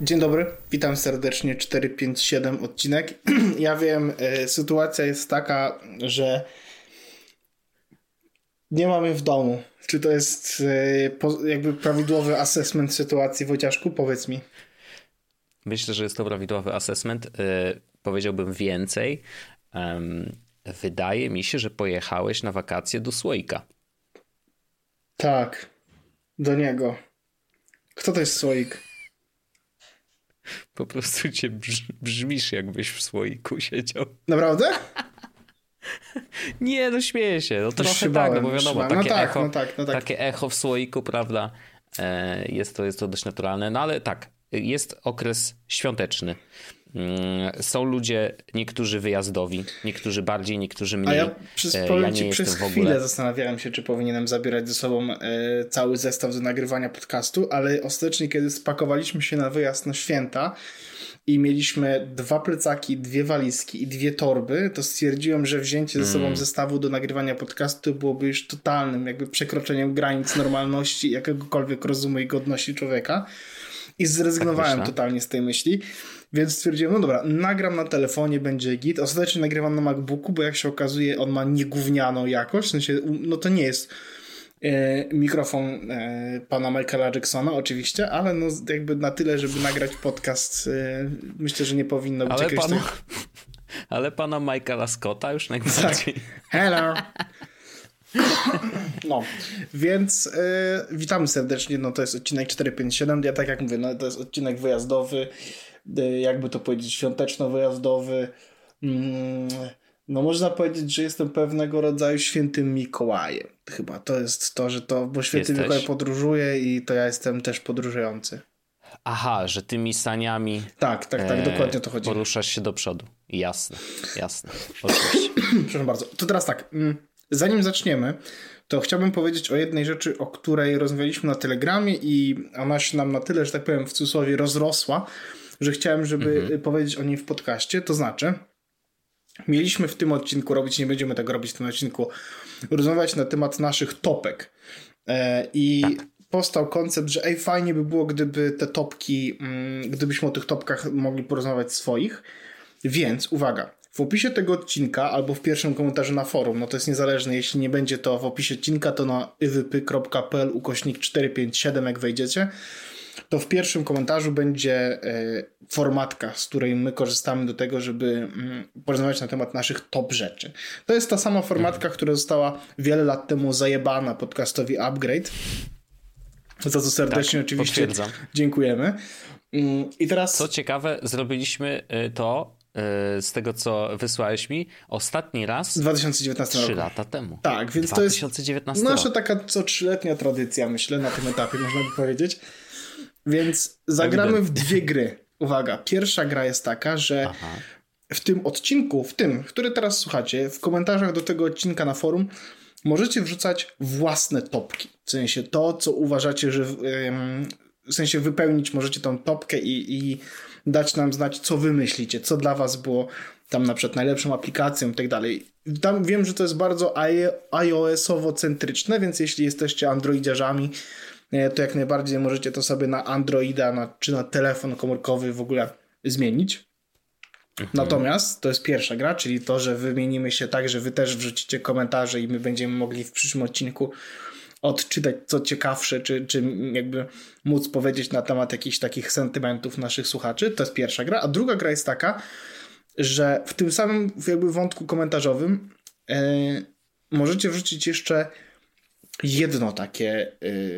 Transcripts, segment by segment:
Dzień dobry, witam serdecznie, 457 odcinek. Ja wiem, sytuacja jest taka, że nie mamy w domu. Czy to jest jakby prawidłowy assessment sytuacji, Wojciaszku? Powiedz mi. Myślę, że jest to prawidłowy assessment. Powiedziałbym więcej. Wydaje mi się, że pojechałeś na wakacje do Słoika. Tak, do niego. Kto to jest Słoik? Po prostu cię brzmisz, jakbyś w Słoiku siedział. Naprawdę? Nie, no śmieję się. No trochę tak, no bo wiadomo, takie echo w Słoiku, prawda? Jest to dość naturalne, no ale tak, jest okres świąteczny. Są ludzie, niektórzy wyjazdowi, niektórzy bardziej, niektórzy mniej. A ja przez chwilę zastanawiałem się, czy powinienem zabierać ze sobą cały zestaw do nagrywania podcastu, ale ostatecznie, kiedy spakowaliśmy się na wyjazd na święta i mieliśmy 2 plecaki, 2 walizki i 2 torby, to stwierdziłem, że wzięcie ze sobą zestawu do nagrywania podcastu byłoby już totalnym jakby przekroczeniem granic normalności, jakiegokolwiek rozumu i godności człowieka. I zrezygnowałem totalnie z tej myśli. Więc stwierdziłem, no dobra, nagram na telefonie, będzie git. Ostatecznie nagrywam na MacBooku, bo jak się okazuje, on ma niegównianą jakość. W sensie, no to nie jest mikrofon pana Michaela Jacksona oczywiście, ale no jakby na tyle, żeby nagrać podcast, myślę, że nie powinno być jakiegoś... Ale pana Michaela Scotta już najbardziej. Tak. Hello! No, więc witamy serdecznie, no to jest odcinek 457, ja tak jak mówię, no to jest odcinek wyjazdowy, jakby to powiedzieć, świąteczno-wyjazdowy. No można powiedzieć, że jestem pewnego rodzaju świętym Mikołajem. Chyba to jest to, bo święty Mikołaj podróżuje i to ja jestem też podróżujący. Aha, że tymi saniami tak, dokładnie to chodzi. Poruszasz się do przodu. Jasne. Oczywiście. Proszę bardzo. To teraz tak, zanim zaczniemy, to chciałbym powiedzieć o jednej rzeczy, o której rozmawialiśmy na Telegramie i ona się nam na tyle, że tak powiem w cudzysłowie, rozrosła, że chciałem, żeby powiedzieć o niej w podcaście. To znaczy, mieliśmy w tym odcinku robić, nie będziemy tego robić w tym odcinku, rozmawiać na temat naszych topek. I powstał koncept, że fajnie by było, gdyby te topki, gdybyśmy o tych topkach mogli porozmawiać swoich. Więc uwaga, w opisie tego odcinka albo w pierwszym komentarzu na forum, no to jest niezależne, jeśli nie będzie to w opisie odcinka, to na iwypy.pl/457 jak wejdziecie, to w pierwszym komentarzu będzie formatka, z której my korzystamy do tego, żeby porozmawiać na temat naszych top rzeczy. To jest ta sama formatka, która została wiele lat temu zajebana podcastowi Upgrade, za co serdecznie oczywiście dziękujemy. I teraz... Co ciekawe, zrobiliśmy to z tego, co wysłałeś mi, ostatni raz 2019 3 lata temu. Tak, więc 2019 to jest nasza taka co 3-letnia tradycja, myślę, na tym etapie, można by powiedzieć. Więc zagramy w 2 gry. Uwaga, pierwsza gra jest taka, że w tym odcinku, który teraz słuchacie, w komentarzach do tego odcinka na forum możecie wrzucać własne topki. W sensie to, co uważacie, że w sensie wypełnić możecie tą topkę i dać nam znać, co wy myślicie, co dla was było tam na przykład najlepszą aplikacją i tak dalej. Tam wiem, że to jest bardzo iOS-owo-centryczne, więc jeśli jesteście androidziarzami, to jak najbardziej możecie to sobie na Androida czy na telefon komórkowy w ogóle zmienić. Natomiast to jest pierwsza gra, czyli to, że wymienimy się tak, że wy też wrzucicie komentarze i my będziemy mogli w przyszłym odcinku odczytać co ciekawsze, czy jakby móc powiedzieć na temat jakichś takich sentymentów naszych słuchaczy. To jest pierwsza gra. A druga gra jest taka, że w tym samym jakby wątku komentarzowym możecie wrzucić jeszcze jedno takie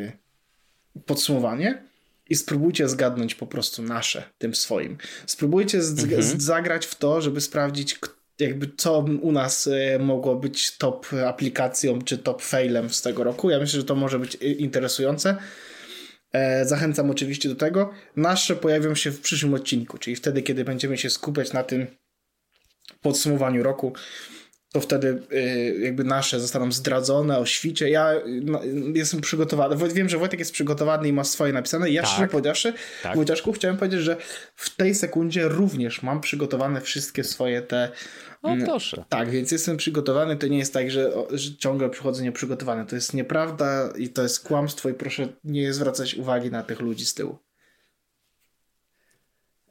podsumowanie i spróbujcie zgadnąć po prostu nasze tym swoim. Spróbujcie zagrać w to, żeby sprawdzić jakby co u nas mogło być top aplikacją czy top failem z tego roku. Ja myślę, że to może być interesujące. Zachęcam oczywiście do tego. Nasze pojawią się w przyszłym odcinku, czyli wtedy, kiedy będziemy się skupiać na tym podsumowaniu roku, to wtedy jakby nasze zostaną zdradzone o świcie. Ja jestem przygotowany. Wiem, że Wojtek jest przygotowany i ma swoje napisane. Ja szczerze powiedziawszy, Wojciaszku, chciałem powiedzieć, że w tej sekundzie również mam przygotowane wszystkie swoje te... O, proszę. Tak, więc jestem przygotowany. To nie jest tak, że ciągle przychodzę nieprzygotowany. To jest nieprawda i to jest kłamstwo i proszę nie zwracać uwagi na tych ludzi z tyłu.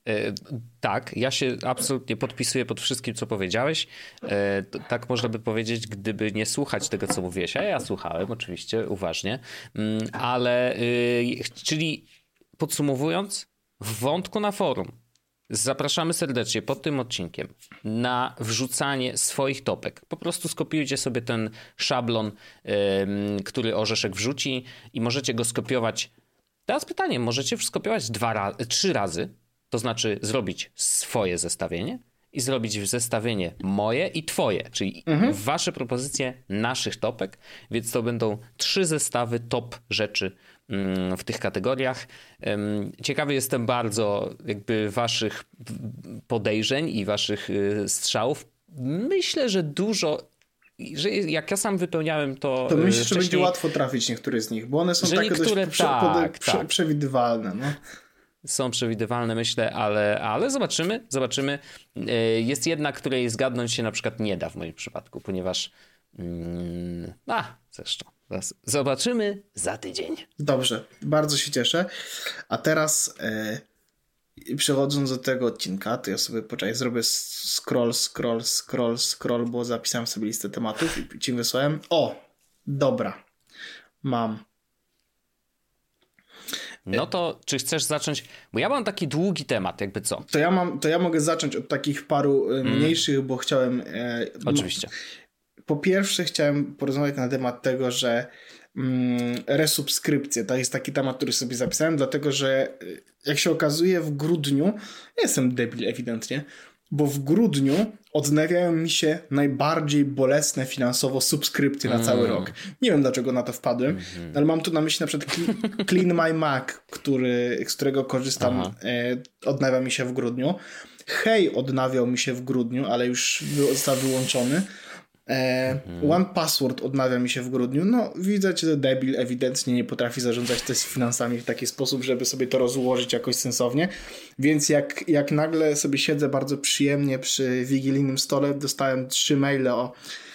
Tak, ja się absolutnie podpisuję pod wszystkim, co powiedziałeś. Tak można by powiedzieć, gdyby nie słuchać tego, co mówiłeś. A ja słuchałem oczywiście uważnie, ale czyli podsumowując, w wątku na forum zapraszamy serdecznie pod tym odcinkiem na wrzucanie swoich topek. Po prostu skopiujcie sobie ten szablon, który Orzeszek wrzuci i możecie go skopiować. Teraz pytanie, możecie skopiować 3 razy, to znaczy zrobić swoje zestawienie i zrobić zestawienie moje i twoje, czyli wasze propozycje naszych topek, więc to będą 3 zestawy top rzeczy w tych kategoriach. Ciekawy jestem bardzo jakby waszych podejrzeń i waszych strzałów. Myślę, że dużo, że jak ja sam wypełniałem to myślę, że będzie łatwo trafić niektóre z nich, bo one są takie dość przewidywalne. No. Są przewidywalne, myślę, ale zobaczymy. Jest jedna, której zgadnąć się na przykład nie da w moim przypadku, ponieważ zresztą zobaczymy za tydzień. Dobrze, bardzo się cieszę. A teraz przechodząc do tego odcinka, to ja sobie zrobię scroll, bo zapisałem sobie listę tematów i ci wysłałem. O, dobra, mam. No to czy chcesz zacząć? Bo ja mam taki długi temat, jakby co? To ja mogę zacząć od takich paru mniejszych, bo chciałem... Oczywiście. Po pierwsze chciałem porozmawiać na temat tego, że resubskrypcje, to jest taki temat, który sobie zapisałem, dlatego że jak się okazuje w grudniu, ja jestem debil ewidentnie, bo w grudniu odnawiają mi się najbardziej bolesne finansowo subskrypcje na cały rok. Nie wiem, dlaczego na to wpadłem, ale mam tu na myśli na przykład Clean My Mac, z którego korzystam, odnawia mi się w grudniu. Hej odnawiał mi się w grudniu, ale już został wyłączony. One Password odnawia mi się w grudniu. No widać, że debil ewidentnie nie potrafi zarządzać też finansami w taki sposób, żeby sobie to rozłożyć jakoś sensownie. Więc jak nagle sobie siedzę bardzo przyjemnie przy wigilijnym stole, dostałem 3 maile o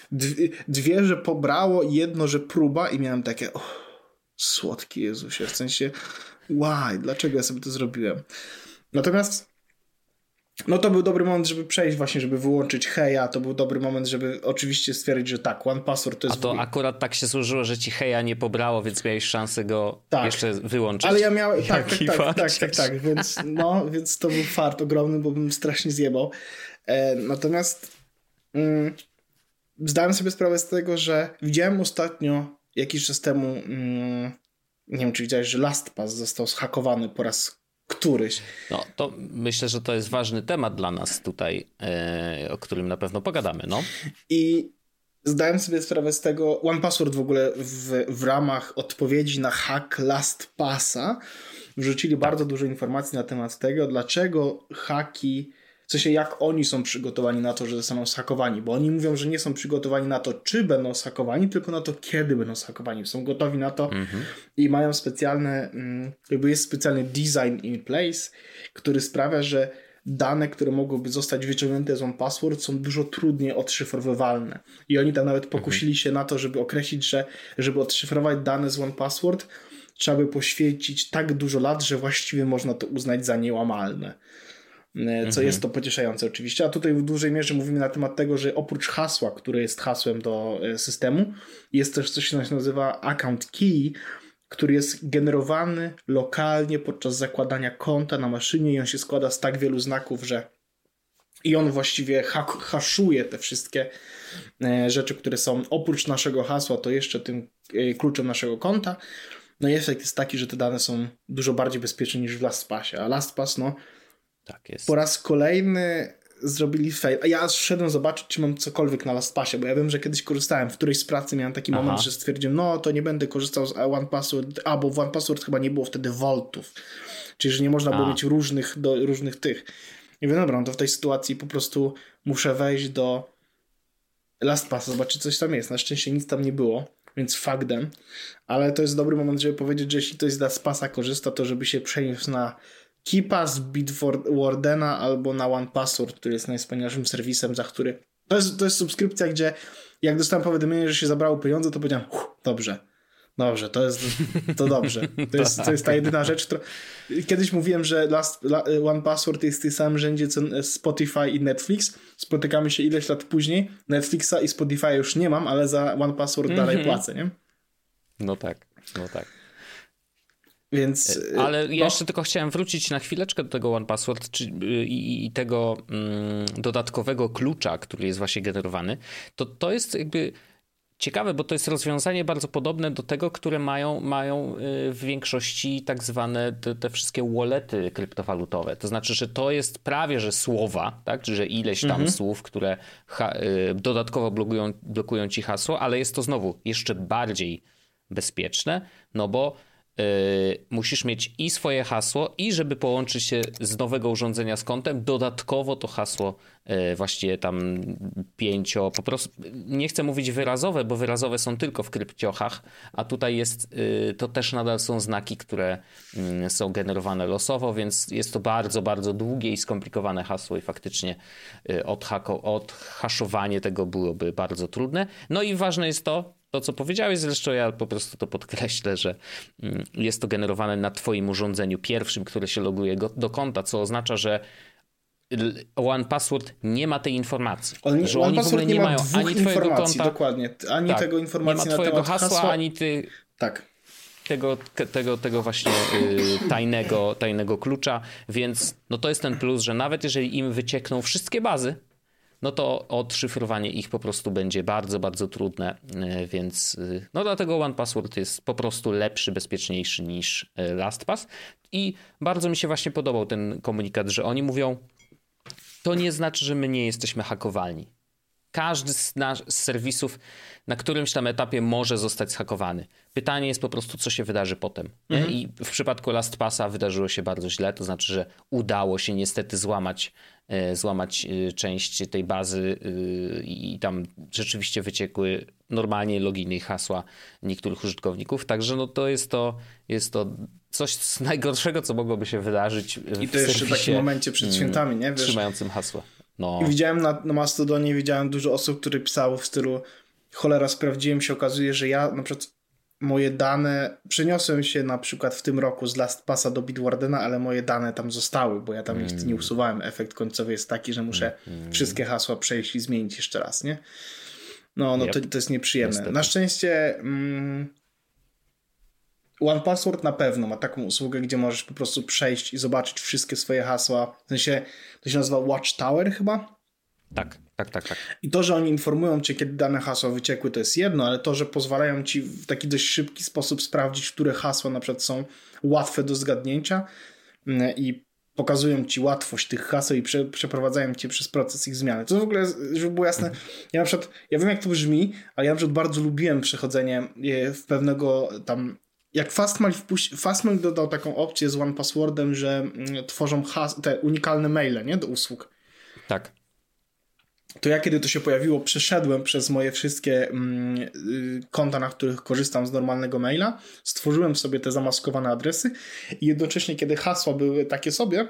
2, że pobrało, 1, że próba i miałem takie słodki Jezusie, w sensie why, dlaczego ja sobie to zrobiłem? Natomiast no to był dobry moment, żeby przejść właśnie, żeby wyłączyć Heja. To był dobry moment, żeby oczywiście stwierdzić, że tak, One Password to jest... A to akurat tak się złożyło, że ci Heja nie pobrało, więc miałeś szansę go jeszcze wyłączyć. Ale ja miałem... Tak. Więc to był fart ogromny, bo bym strasznie zjebał. Natomiast zdałem sobie sprawę z tego, że widziałem ostatnio jakiś czas temu, nie wiem, czy widziałeś, że LastPass został zhakowany po raz któryś. No to myślę, że to jest ważny temat dla nas tutaj, o którym na pewno pogadamy, no. I zdałem sobie sprawę z tego, One Password w ogóle w ramach odpowiedzi na hack LastPassa wrzucili bardzo dużo informacji na temat tego, dlaczego haki, w sensie jak oni są przygotowani na to, że zostaną zhakowani, bo oni mówią, że nie są przygotowani na to, czy będą zhakowani, tylko na to, kiedy będą zhakowani. Są gotowi na to i mają specjalne, jest specjalny design in place, który sprawia, że dane, które mogłyby zostać wyciągnięte z One Password, są dużo trudniej odszyfrowywalne. I oni tam nawet pokusili się na to, żeby określić, że żeby odszyfrować dane z One Password, trzeba by poświęcić tak dużo lat, że właściwie można to uznać za niełamalne. Co jest to pocieszające oczywiście. A tutaj w dużej mierze mówimy na temat tego, że oprócz hasła, które jest hasłem do systemu, jest też coś, co się nazywa account key, który jest generowany lokalnie podczas zakładania konta na maszynie i on się składa z tak wielu znaków, że i on właściwie haszuje te wszystkie rzeczy, które są oprócz naszego hasła, to jeszcze tym kluczem naszego konta. No i efekt jest taki, że te dane są dużo bardziej bezpieczne niż w LastPassie. A LastPass, tak jest. Po raz kolejny zrobili fail. A ja szedłem zobaczyć, czy mam cokolwiek na LastPassie, bo ja wiem, że kiedyś korzystałem. W którejś z pracy miałem taki moment, że stwierdziłem, to nie będę korzystał z One Password, bo w One Password chyba nie było wtedy vaultów. Czyli, że nie można było mieć różnych tych. I mówię, dobra, to w tej sytuacji po prostu muszę wejść do LastPassa, zobaczyć, coś tam jest. Na szczęście nic tam nie było, więc fuck them. Ale to jest dobry moment, żeby powiedzieć, że jeśli ktoś z LastPassa korzysta, to żeby się przeniósł na KeePass, Bitwardena albo na One Password, który jest najwspanialszym serwisem, za który... To jest subskrypcja, gdzie jak dostałem powiadomienie, że się zabrało pieniądze, to powiedziałem, dobrze, Dobrze, to dobrze. To jest ta jedyna rzecz, która... Kiedyś mówiłem, że One Password jest w tym samym rzędzie co Spotify i Netflix. Spotykamy się ileś lat później. Netflixa i Spotify już nie mam, ale za One Password dalej płacę, nie? No tak. Więc, ale ja jeszcze tylko chciałem wrócić na chwileczkę do tego One Password i tego dodatkowego klucza, który jest właśnie generowany. To jest jakby ciekawe, bo to jest rozwiązanie bardzo podobne do tego, które mają w większości tak zwane te wszystkie wallety kryptowalutowe. To znaczy, że to jest prawie że słowa, tak? Że ileś tam słów, które dodatkowo blokują ci hasło, ale jest to znowu jeszcze bardziej bezpieczne, no bo musisz mieć i swoje hasło, i żeby połączyć się z nowego urządzenia z kontem, dodatkowo to hasło właściwie tam po prostu, nie chcę mówić wyrazowe, bo wyrazowe są tylko w krypciochach, a tutaj jest, to też nadal są znaki, które są generowane losowo, więc jest to bardzo, bardzo długie i skomplikowane hasło i faktycznie odhaszowanie tego byłoby bardzo trudne. No i ważne jest to, co powiedziałeś, zresztą ja po prostu to podkreślę, że jest to generowane na twoim urządzeniu pierwszym, które się loguje do konta, co oznacza, że One Password nie ma tej informacji. Oni w ogóle nie mają ani twojego konta, dokładnie, ani tak, tego informacji nie ma twojego na temat hasła, ani ty... Tak. Tego właśnie tajnego klucza, więc no to jest ten plus, że nawet jeżeli im wyciekną wszystkie bazy, no to odszyfrowanie ich po prostu będzie bardzo, bardzo trudne, więc no dlatego One Password jest po prostu lepszy, bezpieczniejszy niż LastPass i bardzo mi się właśnie podobał ten komunikat, że oni mówią, to nie znaczy, że my nie jesteśmy hakowalni. Każdy z serwisów na którymś tam etapie może zostać zhakowany. Pytanie jest po prostu, co się wydarzy potem. I w przypadku LastPassa wydarzyło się bardzo źle, to znaczy, że udało się niestety złamać część tej bazy i tam rzeczywiście wyciekły normalnie loginy i hasła niektórych użytkowników. Także no to jest to coś z najgorszego, co mogłoby się wydarzyć i to jeszcze w takim momencie przed świętami, nie? Wiesz, trzymającym hasła. No. I widziałem na Mastodonie, dużo osób, które pisało w stylu cholera, sprawdziłem, się okazuje, że ja na przykład moje dane przeniosłem się na przykład w tym roku z LastPassa do Bitwardena, ale moje dane tam zostały, bo ja tam ich nie usuwałem. Efekt końcowy jest taki, że muszę wszystkie hasła przejść i zmienić jeszcze raz, nie? No to jest nieprzyjemne. Niestety. Na szczęście One Password na pewno ma taką usługę, gdzie możesz po prostu przejść i zobaczyć wszystkie swoje hasła. W sensie, to się nazywa Watchtower chyba? Tak. I to, że oni informują cię, kiedy dane hasła wyciekły, to jest jedno, ale to, że pozwalają ci w taki dość szybki sposób sprawdzić, które hasła na przykład są łatwe do zgadnięcia i pokazują ci łatwość tych haseł i przeprowadzają cię przez proces ich zmiany. To w ogóle, żeby było jasne, ja wiem, jak to brzmi, ale ja na przykład bardzo lubiłem przechodzenie w pewnego tam... Jak Fastmail dodał taką opcję z One Passwordem, że tworzą te unikalne maile, nie, do usług. Tak. To ja, kiedy to się pojawiło, przeszedłem przez moje wszystkie konta, na których korzystam z normalnego maila, stworzyłem sobie te zamaskowane adresy i jednocześnie, kiedy hasła były takie sobie,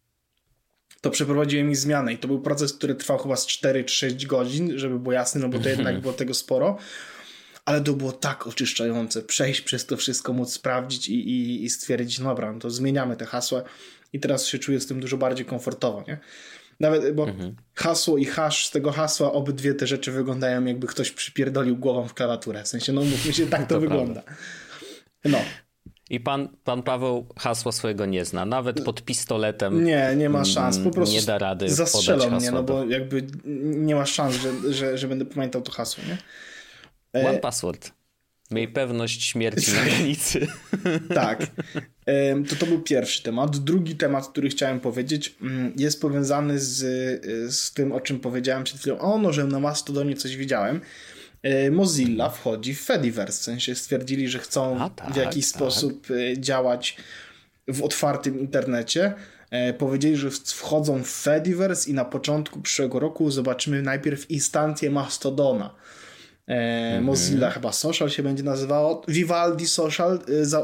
to przeprowadziłem ich zmianę i to był proces, który trwał chyba z 4 czy 6 godzin, żeby było jasne, no bo to jednak było tego sporo, ale to było tak oczyszczające, przejść przez to wszystko, móc sprawdzić i stwierdzić, dobra, no to zmieniamy te hasła i teraz się czuję z tym dużo bardziej komfortowo, nie? Nawet, bo hasło i hash z tego hasła, obydwie te rzeczy wyglądają, jakby ktoś przypierdolił głową w klawiaturę. W sensie, no mówmy się, tak to wygląda. Prawda. No. I pan Paweł hasła swojego nie zna. Nawet pod pistoletem nie ma szans. Po prostu nie da rady zastrzelą podać mnie, no bo jakby nie ma szans, że będę pamiętał to hasło, nie? One Password. Miej pewność śmierci na granicy. Tak. To był pierwszy temat. Drugi temat, który chciałem powiedzieć, jest powiązany z tym, o czym powiedziałem przed chwilą. Że na Mastodonie coś widziałem. Mozilla wchodzi w Fediverse. W sensie stwierdzili, że chcą w jakiś sposób działać w otwartym internecie. Powiedzieli, że wchodzą w Fediverse i na początku przyszłego roku zobaczymy najpierw instancję Mastodona. Mozilla chyba Social się będzie nazywało. Vivaldi Social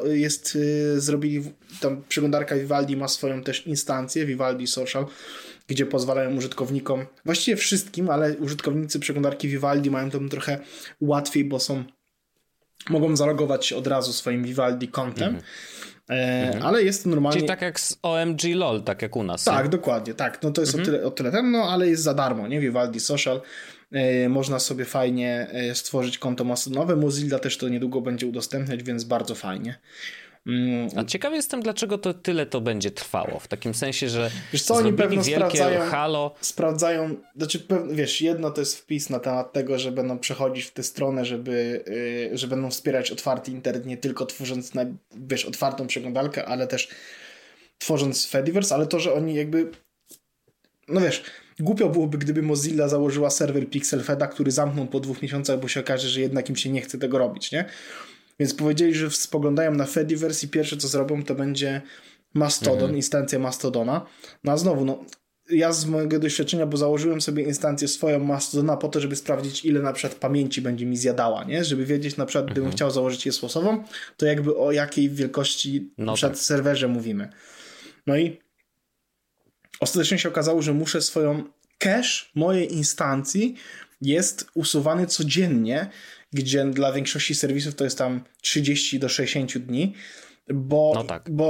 zrobili, tam przeglądarka Vivaldi ma swoją też instancję, Vivaldi Social, gdzie pozwalają użytkownikom, właściwie wszystkim, ale użytkownicy przeglądarki Vivaldi mają tam trochę łatwiej, bo są mogą zalogować się od razu swoim Vivaldi kontem. Ale jest to normalnie... Czyli tak jak z OMG LOL, tak jak u nas. Tak, nie? Dokładnie, tak. No to jest o tyle ten, no ale jest za darmo, nie? Vivaldi Social. Można sobie fajnie stworzyć konto mastodonowe. Mozilla też to niedługo będzie udostępniać, więc bardzo fajnie. A ciekawy jestem, dlaczego to tyle to będzie trwało. W takim sensie, że wiesz co, oni pewno sprawdzają, znaczy wiesz, jedno to jest wpis na temat tego, że będą przechodzić w tę stronę, że będą wspierać otwarty internet, nie tylko tworząc otwartą przeglądarkę, ale też tworząc Fediverse, ale to, że oni jakby no wiesz, głupio byłoby, gdyby Mozilla założyła serwer PixelFeda, który zamknął po 2 miesiącach, bo się okaże, że jednak im się nie chce tego robić, nie? Więc powiedzieli, że spoglądają na Fediverse i pierwsze co zrobią to będzie Mastodon, instancja Mastodona. No a znowu, ja z mojego doświadczenia, bo założyłem sobie instancję swoją Mastodona po to, żeby sprawdzić ile na przykład pamięci będzie mi zjadała, nie? Żeby wiedzieć na przykład, gdybym chciał założyć je losową, to jakby o jakiej wielkości na przykład serwerze mówimy. No i ostatecznie się okazało, że muszę swoją cache mojej instancji jest usuwany codziennie, gdzie dla większości serwisów to jest tam 30 do 60 dni, bo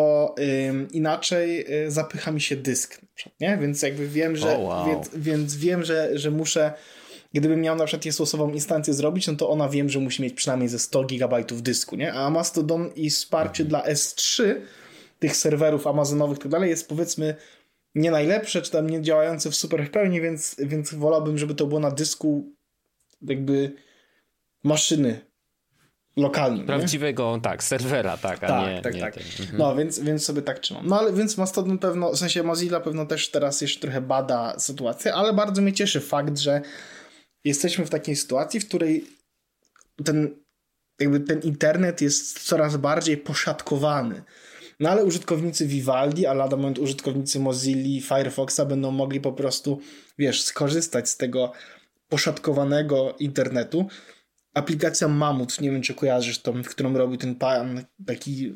inaczej zapycha mi się dysk, nie? Więc jakby wiem, że więc wiem, że muszę, gdybym miał na przykład jest-losową instancję zrobić, no to ona wiem, że musi mieć przynajmniej ze 100 GB dysku, nie? A Mastodon i wsparcie dla S3 tych serwerów amazonowych i tak dalej jest powiedzmy nie najlepsze, czy tam nie działające w super w pełni, więc wolałbym, żeby to było na dysku jakby maszyny lokalnym. Prawdziwego, nie? Tak, serwera, tak, a nie... Tak. No, więc sobie tak trzymam. No, ale więc Mastodon pewno, w sensie Mozilla pewno też teraz jeszcze trochę bada sytuację, ale bardzo mnie cieszy fakt, że jesteśmy w takiej sytuacji, w której ten internet jest coraz bardziej poszatkowany. No ale użytkownicy Vivaldi, a lada moment użytkownicy Mozilla, Firefoxa będą mogli po prostu, skorzystać z tego poszatkowanego internetu. Aplikacja Mamut, nie wiem czy kojarzysz tą, którą robił ten pan taki,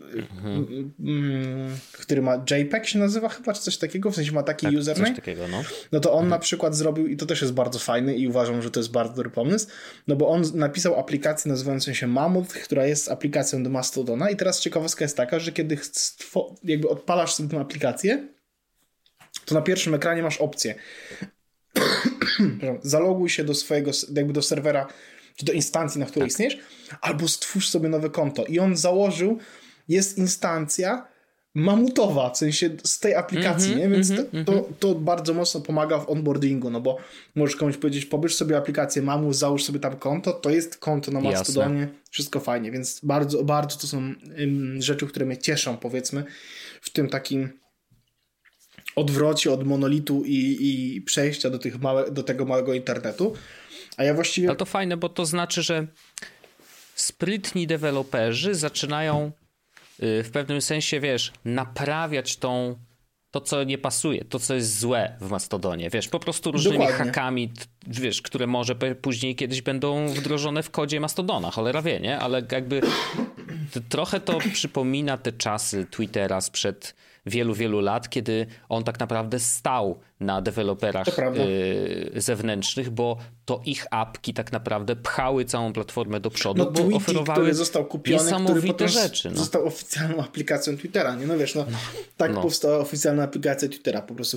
który ma JPEG się nazywa chyba, czy coś takiego, w sensie ma taki username. Coś takiego, no. No to on na przykład zrobił, i to też jest bardzo fajny i uważam, że to jest bardzo dobry pomysł, no bo on napisał aplikację nazywającą się Mamut, która jest aplikacją do Mastodona i teraz ciekawostka jest taka, że kiedy jakby odpalasz sobie tę aplikację, to na pierwszym ekranie masz opcję zaloguj się do swojego, jakby do serwera czy do instancji, na której istniejesz, albo stwórz sobie nowe konto. I on założył, jest instancja mamutowa, w sensie z tej aplikacji, nie? Więc to bardzo mocno pomaga w onboardingu, no bo możesz komuś powiedzieć, pobierz sobie aplikację Mamut, załóż sobie tam konto, to jest konto na Mastodonie, wszystko fajnie, więc bardzo, bardzo to są rzeczy, które mnie cieszą, powiedzmy, w tym takim odwrocie od monolitu i przejścia do tego małego internetu. A ja właściwie... Ale to fajne, bo to znaczy, że sprytni deweloperzy zaczynają w pewnym sensie, naprawiać to, co nie pasuje, to, co jest złe w Mastodonie. Po prostu różnymi hakami, które może później kiedyś będą wdrożone w kodzie Mastodona. Cholera wie, nie? Ale jakby trochę to przypomina te czasy Twittera sprzed wielu, wielu lat, kiedy on tak naprawdę stał na deweloperach zewnętrznych, bo to ich apki tak naprawdę pchały całą platformę do przodu, bo Tweety, oferowały który został kupiony, niesamowite rzeczy. Został oficjalną aplikacją Twittera, nie? Powstała oficjalna aplikacja Twittera. Po prostu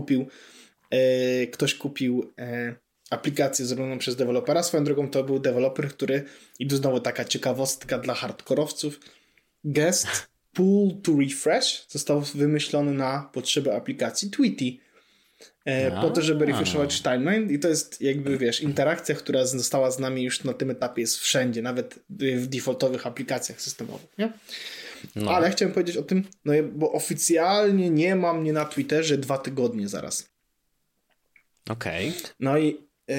ktoś kupił aplikację zrobioną przez dewelopera. Swoją drogą to był deweloper, który, i tu znowu taka ciekawostka dla hardkorowców, Guest Pull to Refresh został wymyślony na potrzeby aplikacji Tweety. Po to, żeby refreshować timeline i to jest jakby, interakcja, która została z nami już na tym etapie, jest wszędzie, nawet w defaultowych aplikacjach systemowych, nie? Ale chciałem powiedzieć o tym, bo oficjalnie nie ma mnie na Twitterze 2 tygodnie zaraz. Okej. No i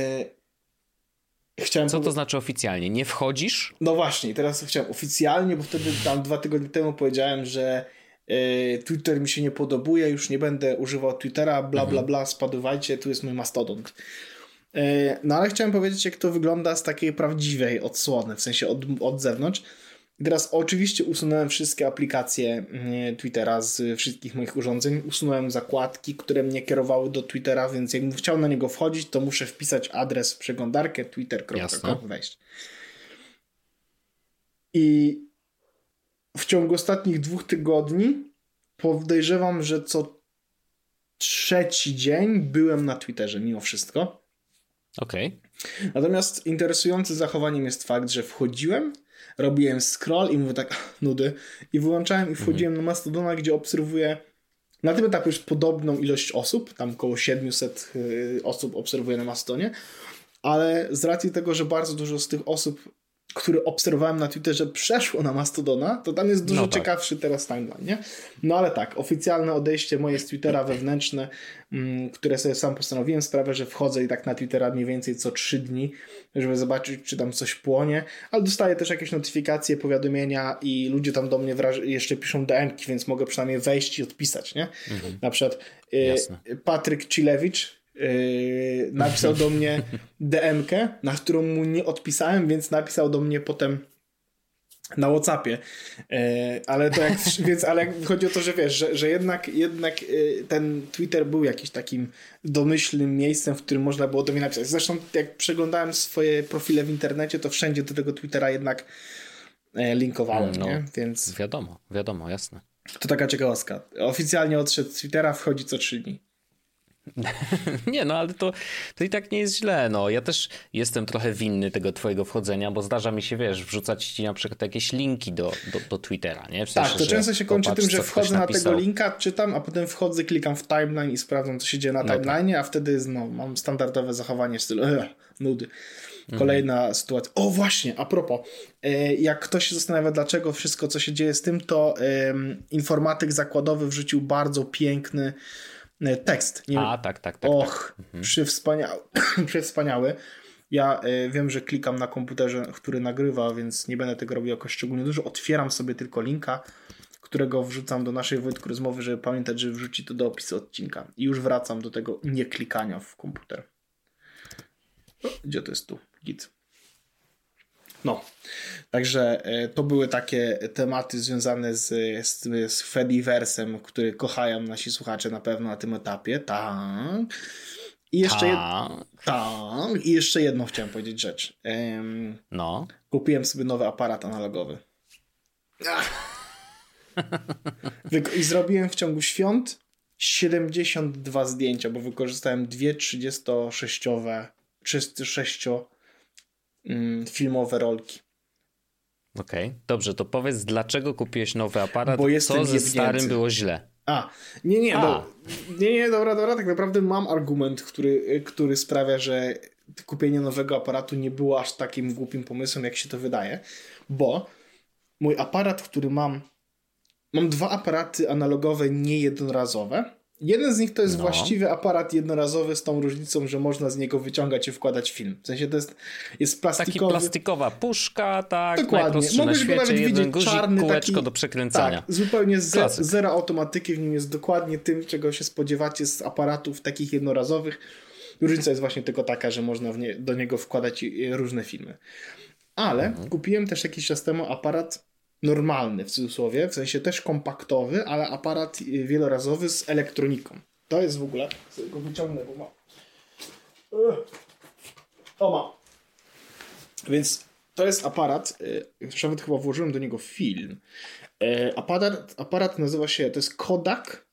Co to znaczy oficjalnie? Nie wchodzisz? No właśnie, teraz chciałem oficjalnie, bo wtedy tam 2 tygodnie temu powiedziałem, że Twitter mi się nie podobuje, już nie będę używał Twittera, bla bla bla, spadywajcie, tu jest mój Mastodon. No ale chciałem powiedzieć, jak to wygląda z takiej prawdziwej odsłony, w sensie od zewnątrz. I teraz oczywiście usunąłem wszystkie aplikacje Twittera z wszystkich moich urządzeń, usunąłem zakładki, które mnie kierowały do Twittera, więc jakbym chciał na niego wchodzić, to muszę wpisać adres w przeglądarkę twitter.com wejść. I w ciągu ostatnich 2 tygodni podejrzewam, że co 3. dzień byłem na Twitterze mimo wszystko. Okej. Natomiast interesującym zachowaniem jest fakt, że wchodziłem, robiłem scroll i mówię tak, nudy, i wyłączałem i wchodziłem na Mastodona, gdzie obserwuję na tym etapie już podobną ilość osób, tam około 700 osób obserwuję na Mastodonie, ale z racji tego, że bardzo dużo z tych osób, które obserwowałem na Twitterze, przeszło na Mastodona, to tam jest dużo ciekawszy teraz timeline, nie? No ale tak, oficjalne odejście moje z Twittera wewnętrzne, które sobie sam postanowiłem, sprawia, że wchodzę i tak na Twittera mniej więcej co 3 dni, żeby zobaczyć, czy tam coś płonie, ale dostaję też jakieś notyfikacje, powiadomienia i ludzie tam do mnie jeszcze piszą DM-ki, więc mogę przynajmniej wejść i odpisać, nie? Na przykład Patryk Cilewicz napisał do mnie DM-kę, na którą mu nie odpisałem, więc napisał do mnie potem na WhatsAppie. Ale to ale chodzi o to, że wiesz, że jednak ten Twitter był jakimś takim domyślnym miejscem, w którym można było do mnie napisać. Zresztą jak przeglądałem swoje profile w internecie, to wszędzie do tego Twittera jednak linkowałem, nie? Więc wiadomo, jasne. To taka ciekawostka. Oficjalnie odszedł z Twittera, wchodzi co 3 dni. Nie, no ale to i tak nie jest źle, no. Ja też jestem trochę winny tego twojego wchodzenia, bo zdarza mi się, wiesz, wrzucać ci na przykład jakieś linki do Twittera, nie? W sensie, tak, to często się kończy tym, że wchodzę na tego linka, czytam, a potem wchodzę, klikam w timeline i sprawdzam, co się dzieje na timeline'ie, a wtedy mam standardowe zachowanie w stylu nudy. Kolejna sytuacja. O właśnie, a propos, jak ktoś się zastanawia, dlaczego wszystko, co się dzieje z tym, to informatyk zakładowy wrzucił bardzo piękny tekst. Tak. Och, przewspaniały. Ja wiem, że klikam na komputerze, który nagrywa, więc nie będę tego robił jakoś szczególnie dużo. Otwieram sobie tylko linka, którego wrzucam do naszej Wojtku rozmowy, żeby pamiętać, że wrzuci to do opisu odcinka. I już wracam do tego nie klikania w komputer. Gdzie to jest tu? Git. No. Także to były takie tematy związane z Fediversem, który kochają nasi słuchacze na pewno na tym etapie. Tak. I jeszcze jedną chciałem powiedzieć rzecz. Kupiłem sobie nowy aparat analogowy. I zrobiłem w ciągu świąt 72 zdjęcia, bo wykorzystałem 2 36-filmowe rolki. Okej, dobrze, to powiedz, dlaczego kupiłeś nowy aparat, bo co ze starym było źle? Nie, dobra, tak naprawdę mam argument, który sprawia, że kupienie nowego aparatu nie było aż takim głupim pomysłem, jak się to wydaje, bo mój aparat, który mam 2 aparaty analogowe niejednorazowe. Jeden z nich to jest właściwy aparat jednorazowy z tą różnicą, że można z niego wyciągać i wkładać film. W sensie to jest plastikowy. Taki plastikowa puszka, tak. Dokładnie. Mogłeś go nawet widzieć czarny, kółeczko do przekręcania. Tak, zupełnie zero automatyki w nim jest dokładnie tym, czego się spodziewacie z aparatów takich jednorazowych. Różnica jest właśnie tylko taka, że można do niego wkładać różne filmy. Ale kupiłem też jakiś czas temu aparat normalny, w cudzysłowie, w sensie też kompaktowy, ale aparat wielorazowy z elektroniką. To jest w ogóle... Sobie go wyciągnę, bo mam... Mam. Więc to jest aparat, nawet chyba włożyłem do niego film. Aparat nazywa się, to jest Kodak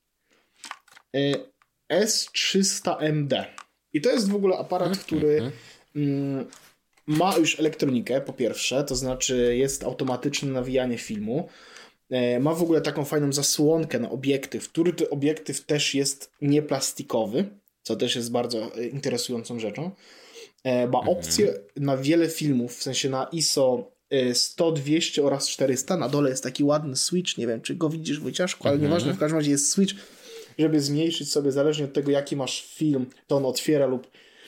S300MD. I to jest w ogóle aparat, który... ma już elektronikę, po pierwsze, to znaczy jest automatyczne nawijanie filmu. Ma w ogóle taką fajną zasłonkę na obiektyw, który to obiektyw też jest nieplastikowy, co też jest bardzo interesującą rzeczą. Ma opcję na wiele filmów, w sensie na ISO 100, 200 oraz 400. Na dole jest taki ładny switch, nie wiem, czy go widzisz, Wojciaszku, ale nieważne, w każdym razie jest switch, żeby zmniejszyć sobie, zależnie od tego, jaki masz film, to on otwiera lub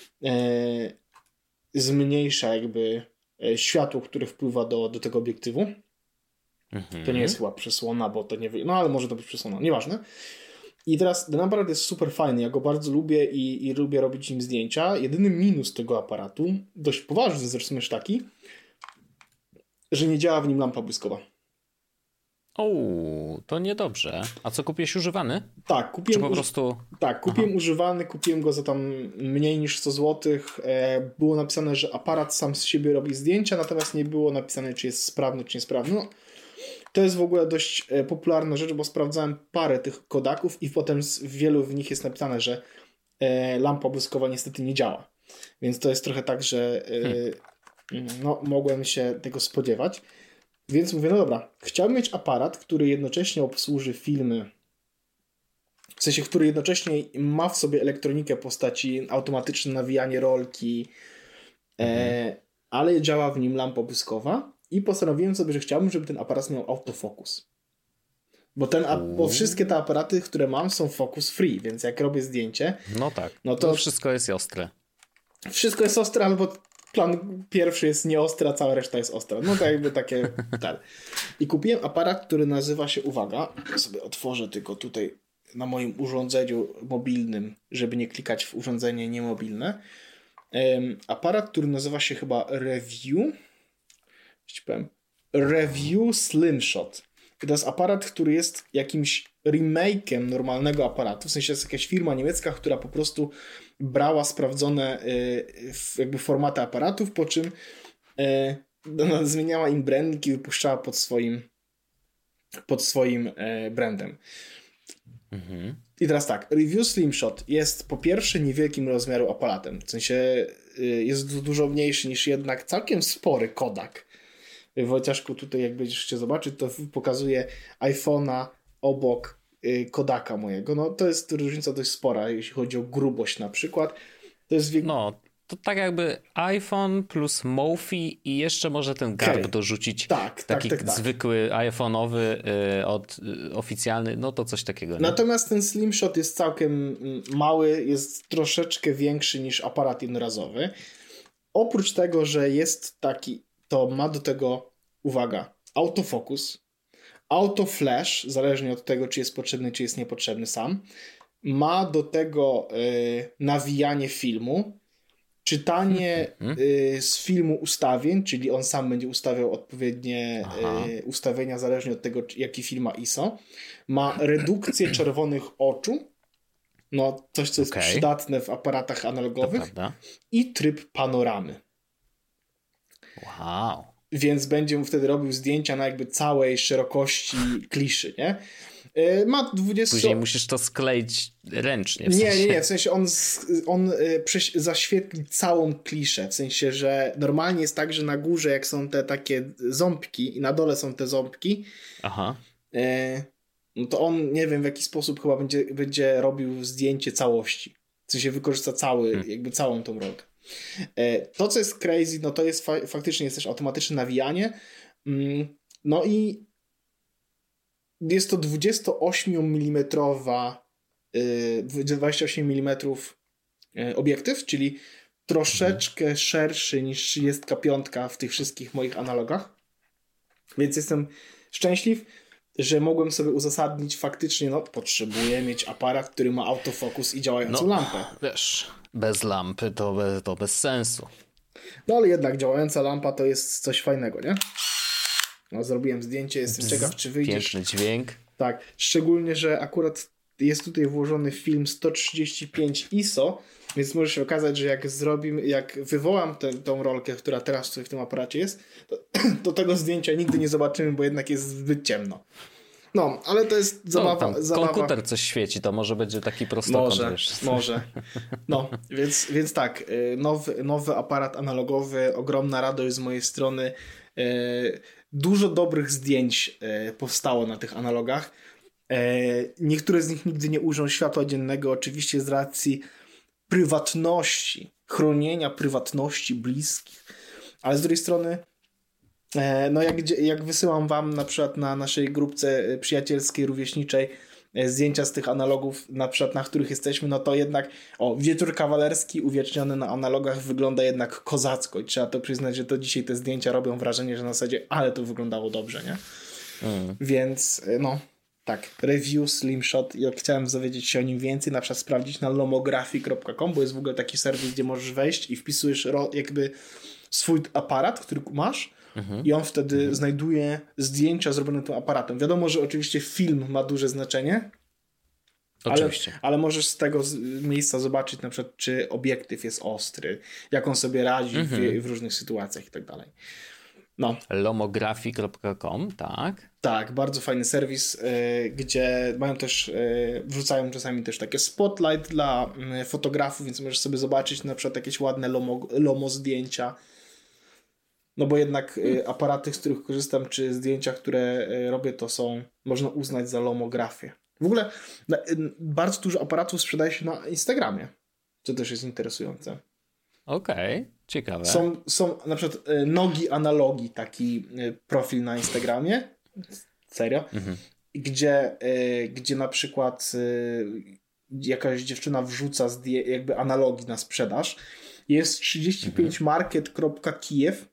zmniejsza jakby światło, które wpływa do tego obiektywu. To nie jest chyba przesłona, bo to nie... No ale może to być przesłona, nieważne. I teraz ten aparat jest super fajny, ja go bardzo lubię i lubię robić nim zdjęcia. Jedyny minus tego aparatu, dość poważny zresztą jest taki, że nie działa w nim lampa błyskowa. To niedobrze. A co, kupiłeś używany? Tak, kupiłem. Czy po prostu... Tak, kupiłem używany, kupiłem go za tam mniej niż 100 zł. Było napisane, że aparat sam z siebie robi zdjęcia, natomiast nie było napisane, czy jest sprawny, czy niesprawny. No, to jest w ogóle dość popularna rzecz, bo sprawdzałem parę tych Kodaków i potem w wielu w nich jest napisane, że lampa błyskowa niestety nie działa. Więc to jest trochę tak, że no, mogłem się tego spodziewać. Więc mówię, no dobra, chciałbym mieć aparat, który jednocześnie obsłuży filmy, w sensie, który jednocześnie ma w sobie elektronikę w postaci automatyczne nawijanie rolki, ale działa w nim lampa błyskowa i postanowiłem sobie, że chciałbym, żeby ten aparat miał autofokus. Bo wszystkie te aparaty, które mam, są focus free, więc jak robię zdjęcie... No tak, no to wszystko jest ostre. Wszystko jest ostre, albo plan pierwszy jest nieostry, a cała reszta jest ostra. No to jakby takie... tak. I kupiłem aparat, który nazywa się, uwaga, sobie otworzę tylko tutaj na moim urządzeniu mobilnym, żeby nie klikać w urządzenie niemobilne. Aparat, który nazywa się chyba Review Slimshot. I to jest aparat, który jest jakimś remake'em normalnego aparatu. W sensie jest jakaś firma niemiecka, która po prostu brała sprawdzone jakby formaty aparatów, po czym zmieniała im branding i wypuszczała pod swoim brandem. I teraz tak, Review Slimshot jest po pierwsze niewielkim rozmiaru aparatem. W sensie jest dużo mniejszy niż jednak całkiem spory Kodak. Wojciaszku, tutaj jak będziesz chciał zobaczyć, to pokazuje iPhone'a obok Kodaka mojego. No to jest różnica dość spora, jeśli chodzi o grubość na przykład. To jest No, to tak jakby iPhone plus Mophie i jeszcze może ten garb dorzucić. Taki zwykły iPhone'owy, oficjalny, no to coś takiego. Nie? Natomiast ten Slimshot jest całkiem mały, jest troszeczkę większy niż aparat jednorazowy. Oprócz tego, że jest taki, to ma do tego, uwaga, autofokus, autoflash, zależnie od tego, czy jest potrzebny, czy jest niepotrzebny sam. Ma do tego nawijanie filmu, czytanie z filmu ustawień, czyli on sam będzie ustawiał odpowiednie ustawienia zależnie od tego, jaki film ma ISO. Ma redukcję czerwonych oczu, no coś, co jest przydatne w aparatach analogowych, i tryb panoramy. Wow. Więc będzie mu wtedy robił zdjęcia na jakby całej szerokości kliszy, nie? Ma 20... Później musisz to skleić ręcznie. Nie. W sensie on zaświetli całą kliszę. W sensie, że normalnie jest tak, że na górze jak są te takie ząbki i na dole są te ząbki, no to on, nie wiem w jaki sposób chyba będzie robił zdjęcie całości. W sensie wykorzysta jakby całą tą rolkę. To, co jest crazy, no to jest faktycznie jest też automatyczne nawijanie. No i jest to 28 mm obiektyw, czyli troszeczkę szerszy niż 35 w tych wszystkich moich analogach. Więc jestem szczęśliw, że mogłem sobie uzasadnić faktycznie, no potrzebuję mieć aparat, który ma autofokus i działającą lampę. Wiesz, bez lampy to bez sensu. No ale jednak działająca lampa to jest coś fajnego, nie? No, zrobiłem zdjęcie, jestem ciekaw, czy wyjdziesz. Piękny dźwięk. Tak, szczególnie, że akurat jest tutaj włożony film 135 ISO, więc może się okazać, że jak wywołam tą rolkę, która teraz tutaj w tym aparacie jest, to tego zdjęcia nigdy nie zobaczymy, bo jednak jest zbyt ciemno. No, ale to jest zabawa. Komputer coś świeci, to może będzie taki prostokąt. Może. No, więc tak, nowy aparat analogowy, ogromna radość z mojej strony. Dużo dobrych zdjęć powstało na tych analogach. Niektóre z nich nigdy nie ujrzą światła dziennego, oczywiście z racji prywatności, chronienia prywatności bliskich, ale z drugiej strony no jak wysyłam wam na przykład na naszej grupce przyjacielskiej, rówieśniczej zdjęcia z tych analogów, na przykład na których jesteśmy, no to jednak wieczór kawalerski uwieczniony na analogach wygląda jednak kozacko i trzeba to przyznać, że to dzisiaj te zdjęcia robią wrażenie, że na zasadzie, ale to wyglądało dobrze, nie? Więc no tak, Review Slimshot, jak chciałem dowiedzieć się o nim więcej, na przykład sprawdzić na lomography.com, bo jest w ogóle taki serwis, gdzie możesz wejść i wpisujesz jakby swój aparat, który masz i on wtedy znajduje zdjęcia zrobione tym aparatem. Wiadomo, że oczywiście film ma duże znaczenie, ale możesz z tego miejsca zobaczyć na przykład, czy obiektyw jest ostry, jak on sobie radzi w różnych sytuacjach i tak dalej. No. Lomography.com, tak? Tak, bardzo fajny serwis, gdzie mają też, wrzucają czasami też takie spotlight dla fotografów, więc możesz sobie zobaczyć na przykład jakieś ładne lomo zdjęcia. No bo jednak aparaty, z których korzystam, czy zdjęcia, które robię, to można uznać za lomografię. W ogóle bardzo dużo aparatów sprzedaje się na Instagramie, co też jest interesujące. Okej, ciekawe. Są na przykład Nogi Analogi, taki profil na Instagramie, serio, gdzie na przykład jakaś dziewczyna wrzuca jakby analogii na sprzedaż. Jest 35market.kijew,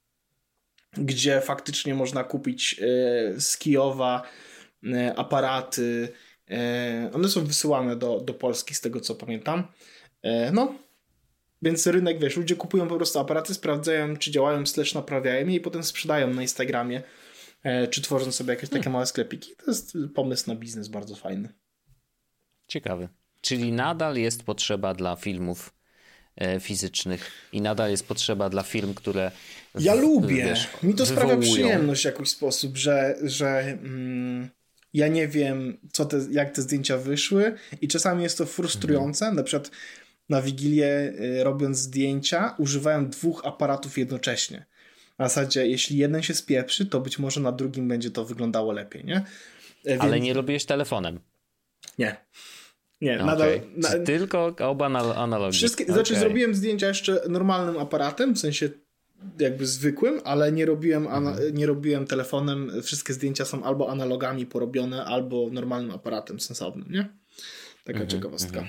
gdzie faktycznie można kupić z Kijowa aparaty. One są wysyłane do Polski, z tego co pamiętam. No, więc rynek, wiesz, ludzie kupują po prostu aparaty, sprawdzają, czy działają, / naprawiają je i potem sprzedają na Instagramie, czy tworzą sobie jakieś takie małe sklepiki. To jest pomysł na biznes bardzo fajny. Ciekawy. Czyli nadal jest potrzeba dla filmów fizycznych i nadal jest potrzeba dla firm, które... Ja lubię. Wiesz, mi to sprawia przyjemność w jakiś sposób, że ja nie wiem, jak te zdjęcia wyszły i czasami jest to frustrujące. Na przykład na Wigilię robiąc zdjęcia używałem 2 aparatów jednocześnie. Na zasadzie, jeśli jeden się spieprzy, to być może na drugim będzie to wyglądało lepiej, nie? Ale nie robiłeś telefonem? Nie. Nie, nadal... Tylko oba analogicznie. Znaczy zrobiłem zdjęcia jeszcze normalnym aparatem, w sensie jakby zwykłym, ale nie robiłem telefonem. Wszystkie zdjęcia są albo analogami porobione, albo normalnym aparatem sensownym, nie? Taka ciekawostka.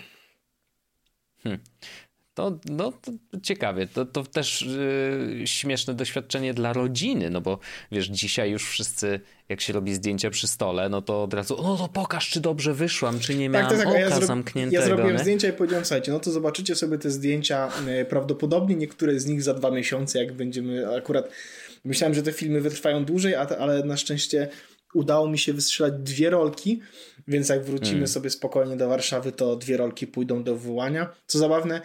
To ciekawie. To też śmieszne doświadczenie dla rodziny, no bo wiesz, dzisiaj już wszyscy, jak się robi zdjęcia przy stole, no to od razu, no to pokaż, czy dobrze wyszłam, czy nie miałam oka zamkniętego. Ja zrobiłem zdjęcia i powiedziałem, słuchajcie, no to zobaczycie sobie te zdjęcia, prawdopodobnie niektóre z nich za 2 miesiące, jak będziemy akurat... Myślałem, że te filmy wytrwają dłużej, ale na szczęście udało mi się wystrzelać 2 rolki, więc jak wrócimy sobie spokojnie do Warszawy, to 2 rolki pójdą do wywołania. Co zabawne,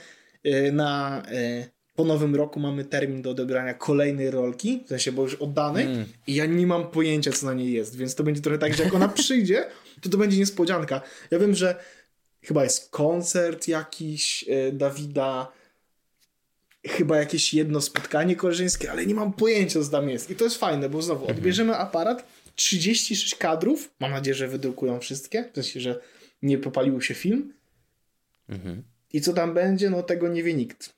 po nowym roku mamy termin do odebrania kolejnej rolki, w sensie, bo już oddanej i ja nie mam pojęcia, co na niej jest, więc to będzie trochę tak, że jak ona przyjdzie, to będzie niespodzianka. Ja wiem, że chyba jest koncert jakiś Dawida, chyba jakieś jedno spotkanie koleżeńskie, ale nie mam pojęcia, co tam jest. I to jest fajne, bo znowu odbierzemy aparat, 36 kadrów, mam nadzieję, że wydrukują wszystkie, w sensie, że nie popalił się film. I co tam będzie, no tego nie wie nikt.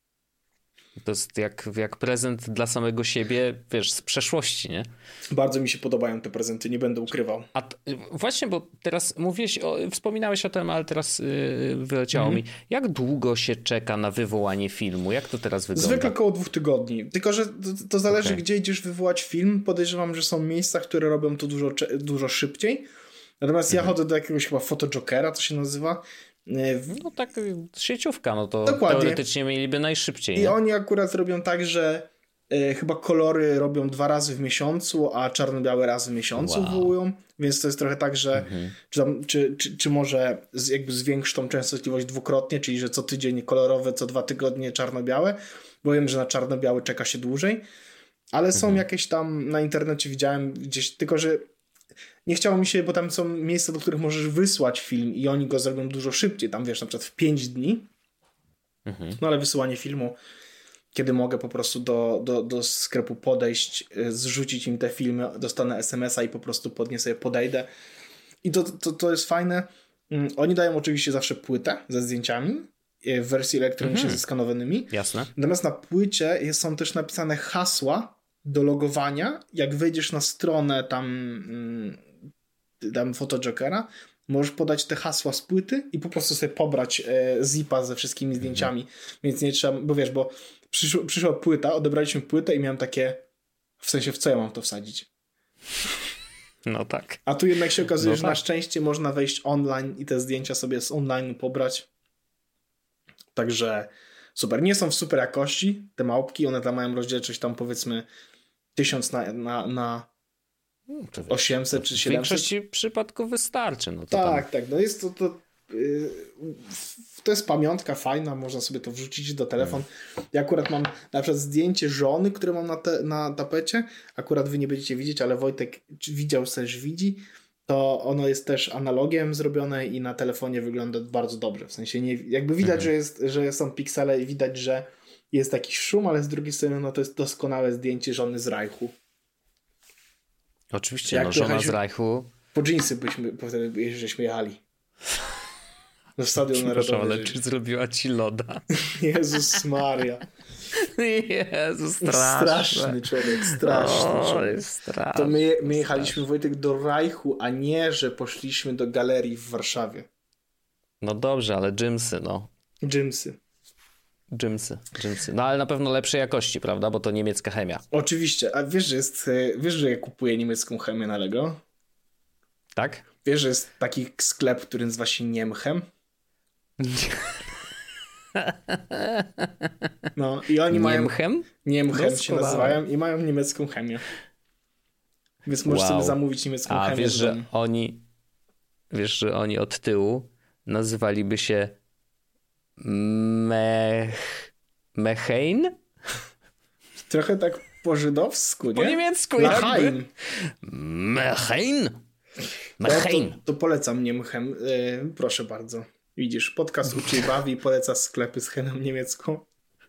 To jest jak prezent dla samego siebie, wiesz, z przeszłości, nie? Bardzo mi się podobają te prezenty, nie będę ukrywał. Właśnie, bo teraz wspominałeś o tym, ale teraz wyleciało mi. Jak długo się czeka na wywołanie filmu? Jak to teraz wygląda? Zwykle około 2 tygodni. Tylko, że to zależy, gdzie idziesz wywołać film. Podejrzewam, że są miejsca, które robią to dużo szybciej. Natomiast ja chodzę do jakiegoś chyba Fotojokera, to się nazywa. No tak, sieciówka, no to dokładnie. Teoretycznie mieliby najszybciej. I oni akurat robią tak, że chyba kolory robią 2 razy w miesiącu, a czarno-białe razy w miesiącu wywołują, więc to jest trochę tak, że czy może jakby zwiększyć tą częstotliwość 2-krotnie, czyli że co tydzień kolorowe, co 2 tygodnie czarno-białe, bo wiem, że na czarno-biały czeka się dłużej, ale są jakieś tam na internecie widziałem gdzieś, tylko że nie chciało mi się, bo tam są miejsca, do których możesz wysłać film i oni go zrobią dużo szybciej, tam wiesz, na przykład w 5 dni, no ale wysyłanie filmu, kiedy mogę po prostu do sklepu podejść, zrzucić im te filmy, dostanę SMS-a i po prostu sobie podejdę i to jest fajne. Oni dają oczywiście zawsze płytę ze zdjęciami w wersji elektronicznej zeskanowanymi. Jasne. Natomiast na płycie są też napisane hasła do logowania. Jak wejdziesz na stronę tam Fotojokera, możesz podać te hasła z płyty i po prostu sobie pobrać zipa ze wszystkimi zdjęciami. Więc nie trzeba, bo wiesz, bo przyszła płyta, odebraliśmy płytę i miałem takie, w sensie w co ja mam to wsadzić? No tak. A tu jednak się okazuje, że na szczęście można wejść online i te zdjęcia sobie z online pobrać. Także super. Nie są w super jakości te małpki, one tam mają rozdzielczość tam powiedzmy 1000 na 800 czy 700. W większości przypadków wystarczy. No to tak. No jest to jest pamiątka fajna, można sobie to wrzucić do telefonu. Ja akurat mam na przykład zdjęcie żony, które mam na tapecie. Akurat wy nie będziecie widzieć, ale Wojtek widział, też widzi. To ono jest też analogiem zrobione i na telefonie wygląda bardzo dobrze. W sensie jakby widać, że są piksele i widać, że jest jakiś szum, ale z drugiej strony no to jest doskonałe zdjęcie żony z Reichu. Oczywiście, jak żona z Reichu. Po dżinsy żeśmy jechali. Do Stadion Narodowy. Ale czy zrobiła ci loda? Jezus Maria. Jezus, straszny człowiek, straszny człowiek. Jest straszny. To my jechaliśmy, Wojtek, do Reichu, a nie, że poszliśmy do galerii w Warszawie. No dobrze, ale dżinsy, no. Dżinsy. No ale na pewno lepszej jakości, prawda? Bo to niemiecka chemia. Oczywiście. A wiesz, że ja kupuję niemiecką chemię na Lego? Tak? Wiesz, że jest taki sklep, który nazywa się Niemchem? No i oni mają... Niemchem się nazywają i mają niemiecką chemię. Więc możesz sobie zamówić niemiecką chemię. A wiesz, że oni od tyłu nazywaliby się Mechein? Trochę tak po żydowsku, nie? Po niemiecku jakby. Mechein? To polecam Niemchem. Proszę bardzo. Widzisz, podcast uczy i bawi, poleca sklepy z chemią niemiecką.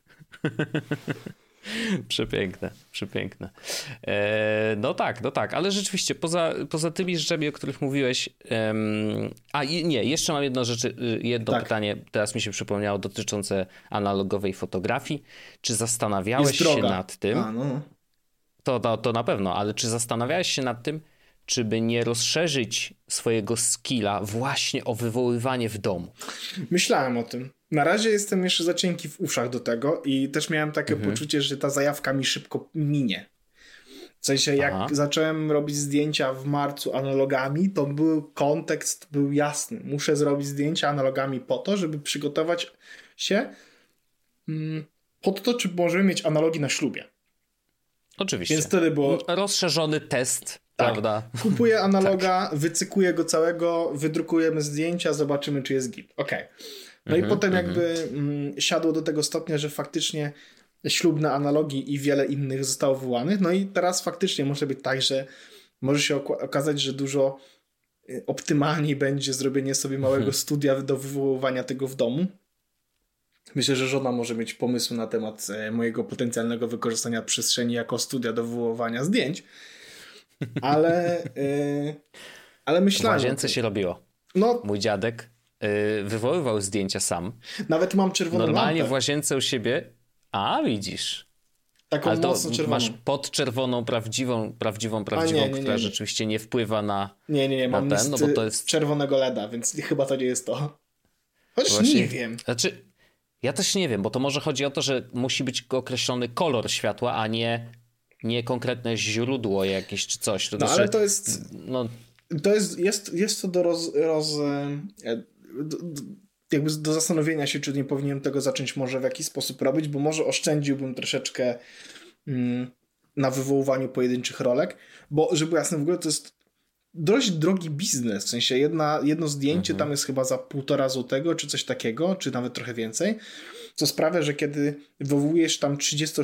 Przepiękne. No tak, ale rzeczywiście poza tymi rzeczami, o których mówiłeś, jeszcze mam jedno pytanie, teraz mi się przypomniało, dotyczące analogowej fotografii. Czy zastanawiałeś się nad tym, to na pewno, ale czy zastanawiałeś się nad tym, czy by nie rozszerzyć swojego skilla właśnie o wywoływanie w domu? Myślałem o tym. Na razie jestem jeszcze za cienki w uszach do tego i też miałem takie poczucie, że ta zajawka mi szybko minie. W sensie jak zacząłem robić zdjęcia w marcu analogami, to kontekst był jasny. Muszę zrobić zdjęcia analogami po to, żeby przygotować się pod to, czy możemy mieć analogi na ślubie. Oczywiście. Więc wtedy było... Rozszerzony test, tak. Prawda? Kupuję analoga, wycykuję go całego, wydrukujemy zdjęcia, zobaczymy, czy jest git. Okej. No i potem jakby siadło do tego stopnia, że faktycznie ślubne analogi i wiele innych zostało wywołanych. No i teraz faktycznie może być tak, że może się okazać, że dużo optymalniej będzie zrobienie sobie małego studia do wywoływania tego w domu. Myślę, że żona może mieć pomysł na temat mojego potencjalnego wykorzystania przestrzeni jako studia do wywoływania zdjęć. Ale myślałem... W łazience się robiło. No, mój dziadek wywoływał zdjęcia sam. Nawet mam czerwoną Normalnie lampę. W łazience u siebie. A, widzisz. Taką ale to mocno czerwoną. Masz podczerwoną, prawdziwą, która rzeczywiście nie wpływa na Nie, mam na ten, no bo to jest czerwonego LEDa, więc chyba to nie jest to. Chociaż właśnie, nie wiem. Znaczy, ja też nie wiem, bo to może chodzi o to, że musi być określony kolor światła, a nie konkretne źródło jakieś czy coś. To ale to jest... No, jest to jakby do zastanowienia się, czy nie powinienem tego zacząć może w jakiś sposób robić, bo może oszczędziłbym troszeczkę na wywoływaniu pojedynczych rolek, bo żeby jasne, w ogóle to jest dość drogi biznes, w sensie jedno zdjęcie tam jest chyba za 1,5 złotego, czy coś takiego, czy nawet trochę więcej, co sprawia, że kiedy wywołujesz tam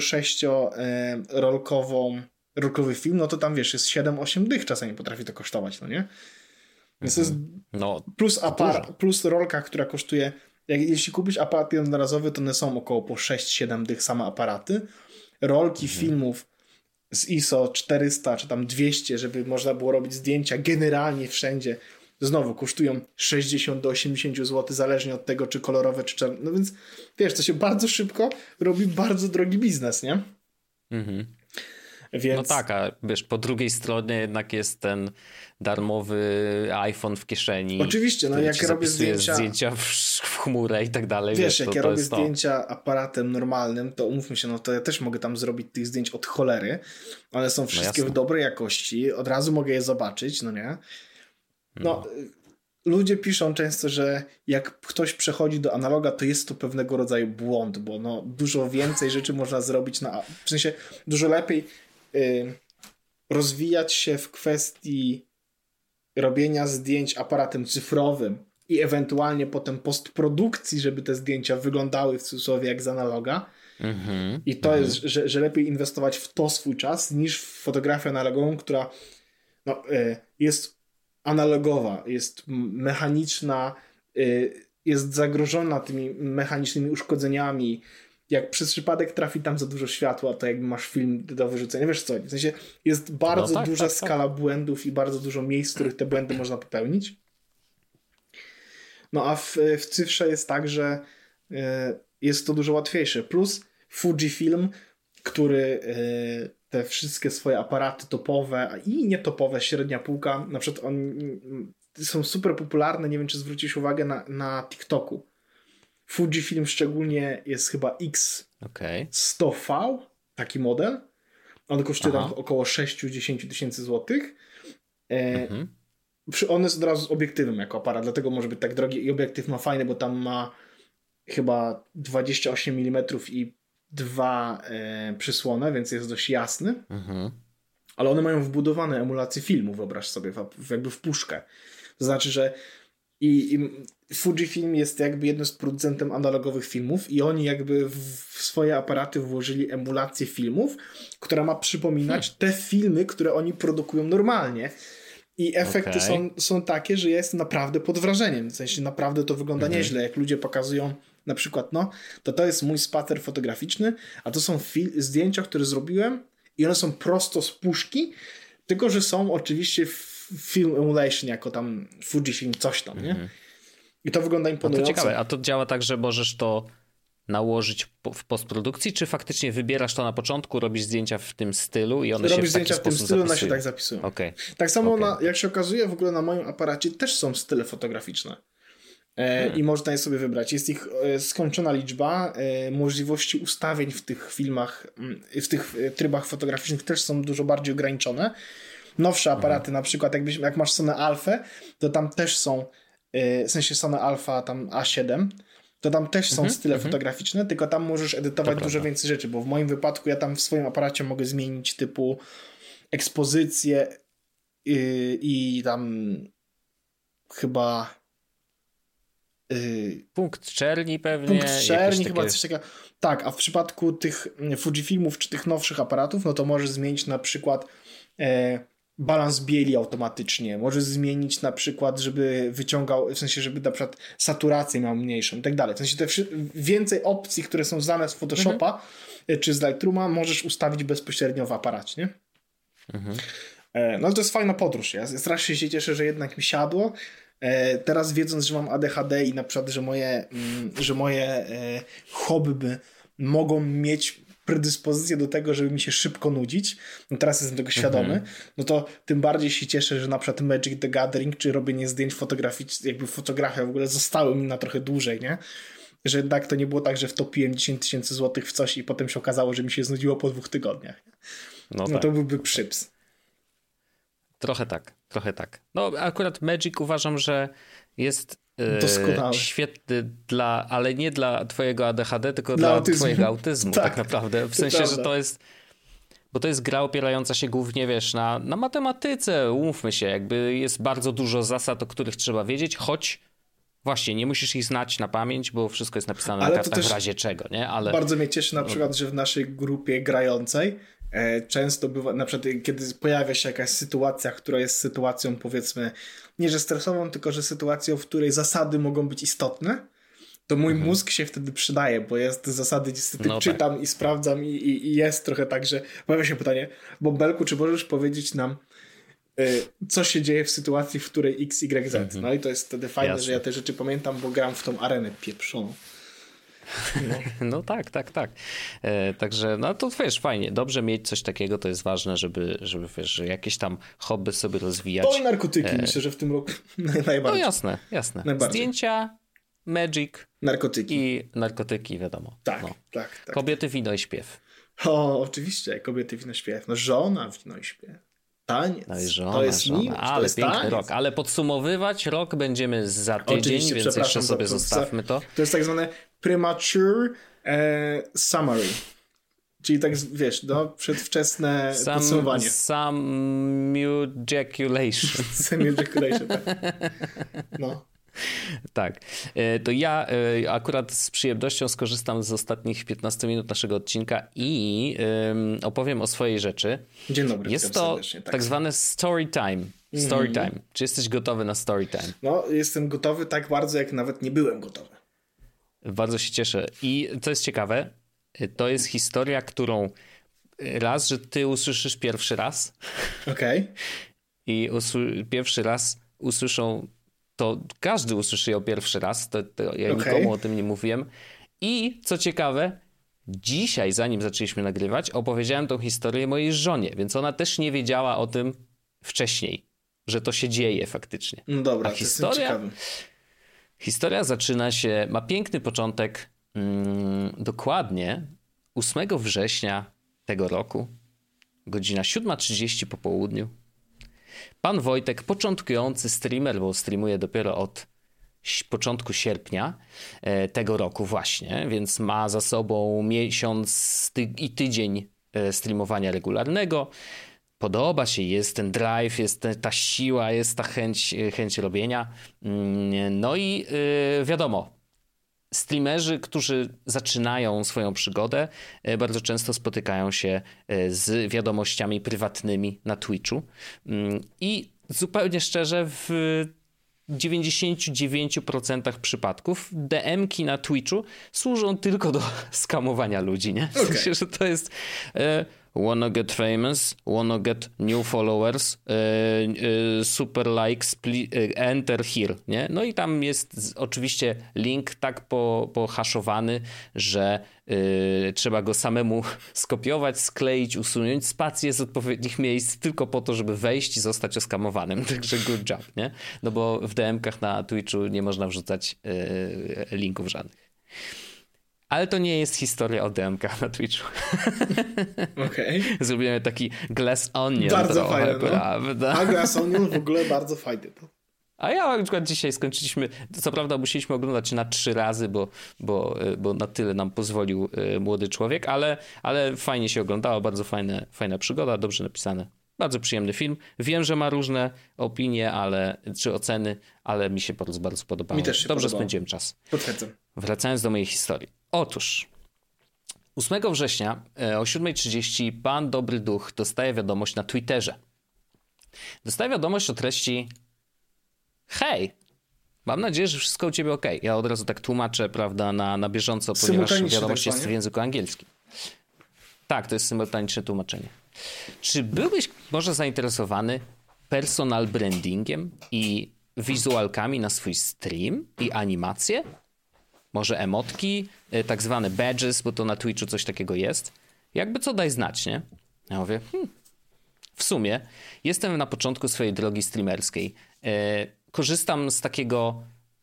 36-rolkowy film, no to tam wiesz, jest 7-8 dych czasami potrafi to kosztować, no nie? Więc to jest plus rolka, która kosztuje, jeśli kupisz aparat jednorazowy, to one są około po 6-7 dych same aparaty. Rolki filmów z ISO 400 czy tam 200, żeby można było robić zdjęcia generalnie wszędzie, znowu kosztują 60 do 80 zł, zależnie od tego, czy kolorowe, czy czarne. No więc wiesz, to się bardzo szybko robi bardzo drogi biznes, nie? Więc... No tak, a wiesz, po drugiej stronie jednak jest ten darmowy iPhone w kieszeni. Oczywiście, no jak robię zdjęcia w chmurę i tak dalej. Wiesz, jak ja robię zdjęcia aparatem normalnym, to umówmy się, no to ja też mogę tam zrobić tych zdjęć od cholery. One są wszystkie w dobrej jakości, od razu mogę je zobaczyć, no nie? Ludzie piszą często, że jak ktoś przechodzi do analoga, to jest to pewnego rodzaju błąd, bo no dużo więcej rzeczy można zrobić w sensie dużo lepiej rozwijać się w kwestii robienia zdjęć aparatem cyfrowym i ewentualnie potem postprodukcji, żeby te zdjęcia wyglądały w cudzysłowie jak z analoga. I to jest, że lepiej inwestować w to swój czas niż w fotografię analogową, która jest analogowa, jest mechaniczna, jest zagrożona tymi mechanicznymi uszkodzeniami. Jak przez przypadek trafi tam za dużo światła, to jakby masz film do wyrzucenia. Wiesz co? W sensie jest bardzo duża skala błędów i bardzo dużo miejsc, w których te błędy można popełnić. No a w cyfrze jest tak, że jest to dużo łatwiejsze. Plus Fujifilm, który te wszystkie swoje aparaty topowe i nietopowe, średnia półka, na przykład są super popularne, nie wiem czy zwrócisz uwagę na TikToku. Fujifilm szczególnie jest chyba X100V, taki model. On kosztuje tam około 6-10 tysięcy złotych. On jest od razu z obiektywem jako aparat, dlatego może być tak drogi i obiektyw ma fajny, bo tam ma chyba 28 mm i 2 przysłony, więc jest dość jasny. Ale one mają wbudowane emulacje filmu, wyobraź sobie, jakby w puszkę. To znaczy, że i Fujifilm jest jakby jednym z producentem analogowych filmów i oni jakby w swoje aparaty włożyli emulację filmów, która ma przypominać te filmy, które oni produkują normalnie. I efekty są takie, że ja jestem naprawdę pod wrażeniem. W sensie naprawdę to wygląda nieźle. Jak ludzie pokazują na przykład, to jest mój spacer fotograficzny, a to są zdjęcia, które zrobiłem i one są prosto z puszki, tylko że są oczywiście film emulation, jako tam Fujifilm coś tam, nie? I to wygląda imponująco. To ciekawe, a to działa tak, że możesz to nałożyć w postprodukcji, czy faktycznie wybierasz to na początku, robisz zdjęcia w tym stylu i one się w taki zdjęcia w tym stylu, one się tak zapisują. Tak samo jak się okazuje, w ogóle na moim aparacie też są style fotograficzne. I można je sobie wybrać. Jest ich skończona liczba. Możliwości ustawień w tych filmach, w tych trybach fotograficznych też są dużo bardziej ograniczone. Nowsze aparaty, na przykład jak masz Sony Alpha, to tam też są, w sensie Sony Alpha tam A7, to tam też są style fotograficzne, tylko tam możesz edytować dużo więcej rzeczy, bo w moim wypadku ja tam w swoim aparacie mogę zmienić typu ekspozycję i tam chyba punkt czerni pewnie. Punkt czerni chyba coś takiego. Tak, a w przypadku tych Fujifilmów czy tych nowszych aparatów, no to możesz zmienić na przykład balans bieli automatycznie. Możesz zmienić na przykład, żeby wyciągał, w sensie, żeby na przykład saturację miał mniejszą i tak dalej. W sensie więcej opcji, które są znane z Photoshopa czy z Lightrooma, możesz ustawić bezpośrednio w aparacie, nie? No to jest fajna podróż. Ja strasznie się cieszę, że jednak mi siadło. Teraz wiedząc, że mam ADHD i na przykład, że moje hobby mogą mieć predyspozycję do tego, żeby mi się szybko nudzić, no teraz jestem tego świadomy, no to tym bardziej się cieszę, że na przykład Magic the Gathering, czy robienie zdjęć fotograficznych, jakby fotografia w ogóle zostały mi na trochę dłużej, nie? Że jednak to nie było tak, że wtopiłem 10 tysięcy złotych w coś i potem się okazało, że mi się znudziło po 2 tygodniach. No tak. To byłby przyps. Trochę tak. No akurat Magic uważam, że jest świetny ale nie dla twojego ADHD, tylko dla twojego autyzmu tak naprawdę. W sensie, że bo to jest gra opierająca się głównie, wiesz, na matematyce, umówmy się, jakby jest bardzo dużo zasad, o których trzeba wiedzieć, choć właśnie nie musisz ich znać na pamięć, bo wszystko jest napisane na kartach w razie czego, nie? Ale bardzo mnie cieszy na przykład, że w naszej grupie grającej często bywa, na przykład kiedy pojawia się jakaś sytuacja, która jest sytuacją powiedzmy nie że stresową, tylko że sytuacją, w której zasady mogą być istotne, to mój mózg się wtedy przydaje, bo ja te zasady niestety czytam i sprawdzam i jest trochę tak, że pojawia się pytanie, Bąbelku, czy możesz powiedzieć nam co się dzieje w sytuacji, w której X, Y, Z. No i to jest wtedy fajne, że ja te rzeczy pamiętam, bo gram w tą arenę pieprzoną. No tak. Także no to wiesz, fajnie, dobrze mieć coś takiego, to jest ważne, żeby wiesz, że jakieś tam hobby sobie rozwijać. To i narkotyki myślę, że w tym roku najbardziej. No jasne. Zdjęcia, Magic, narkotyki wiadomo. Tak. Kobiety, wino i śpiew. O, oczywiście, kobiety, wino, śpiew. No żona, wino i śpiew. Taniec. No i żona, to jest miłość, ale to jest piękny taniec. rok. Ale podsumowywać rok będziemy za tydzień, oczywiście, więc jeszcze sobie zostawmy to. To jest tak zwane premature summary. Czyli tak, wiesz, przedwczesne podsumowanie. Samuejaculation. Samuejaculation, tak. No. Tak. To ja akurat z przyjemnością skorzystam z ostatnich 15 minut naszego odcinka i opowiem o swojej rzeczy. Dzień dobry. Jest to tak zwane story time. Story time. Czy jesteś gotowy na story time? No, jestem gotowy tak bardzo, jak nawet nie byłem gotowy. Bardzo się cieszę. I co jest ciekawe, to jest historia, którą raz, że ty usłyszysz pierwszy raz. Okej. I pierwszy raz usłyszą, to każdy usłyszy ją pierwszy raz. To ja nikomu o tym nie mówiłem. I co ciekawe, dzisiaj, zanim zaczęliśmy nagrywać, opowiedziałem tą historię mojej żonie, więc ona też nie wiedziała o tym wcześniej, że to się dzieje faktycznie. No dobra, to historia zaczyna się, ma piękny początek, dokładnie 8 września tego roku, godzina 7:30 po południu. Pan Wojtek, początkujący streamer, bo streamuje dopiero od początku sierpnia tego roku właśnie, więc ma za sobą miesiąc i tydzień streamowania regularnego. Podoba się, jest ten drive, jest ta siła, jest ta chęć robienia. No i wiadomo, streamerzy, którzy zaczynają swoją przygodę, bardzo często spotykają się z wiadomościami prywatnymi na Twitchu. I zupełnie szczerze, w 99% przypadków DM-ki na Twitchu służą tylko do skamowania ludzi, nie? W sensie, że to jest wanna get famous, wanna get new followers, super likes, enter here, nie? No i tam jest oczywiście link tak pohaszowany, że trzeba go samemu skopiować, skleić, usunąć spację z odpowiednich miejsc tylko po to, żeby wejść i zostać oskamowanym. Także good job, nie? No bo w DM-kach na Twitchu nie można wrzucać linków żadnych. Ale to nie jest historia o DM-kach na Twitchu. Okej. Zrobimy taki Glass Onion. Bardzo fajne, prawda? A Glass Onion w ogóle bardzo fajny. A ja na przykład dzisiaj skończyliśmy, co prawda musieliśmy oglądać na 3 razy, bo na tyle nam pozwolił młody człowiek, ale fajnie się oglądało, bardzo fajna przygoda, dobrze napisane. Bardzo przyjemny film. Wiem, że ma różne opinie czy oceny, ale mi się bardzo podobało. Mi też się dobrze spędziłem czas. Potwierdzam. Wracając do mojej historii. Otóż 8 września o 7:30 pan Dobry Duch dostaje wiadomość na Twitterze. Dostaje wiadomość o treści: hej, mam nadzieję, że wszystko u ciebie ok. Ja od razu tak tłumaczę, prawda, na bieżąco, ponieważ wiadomość jest w języku angielskim. Tak, to jest symultaniczne tłumaczenie. Czy byłbyś może zainteresowany personal brandingiem i wizualkami na swój stream i animacje? Może emotki, tak zwane badges, bo to na Twitchu coś takiego jest. Jakby co, daj znać, nie? Ja mówię, w sumie jestem na początku swojej drogi streamerskiej. Korzystam z takiego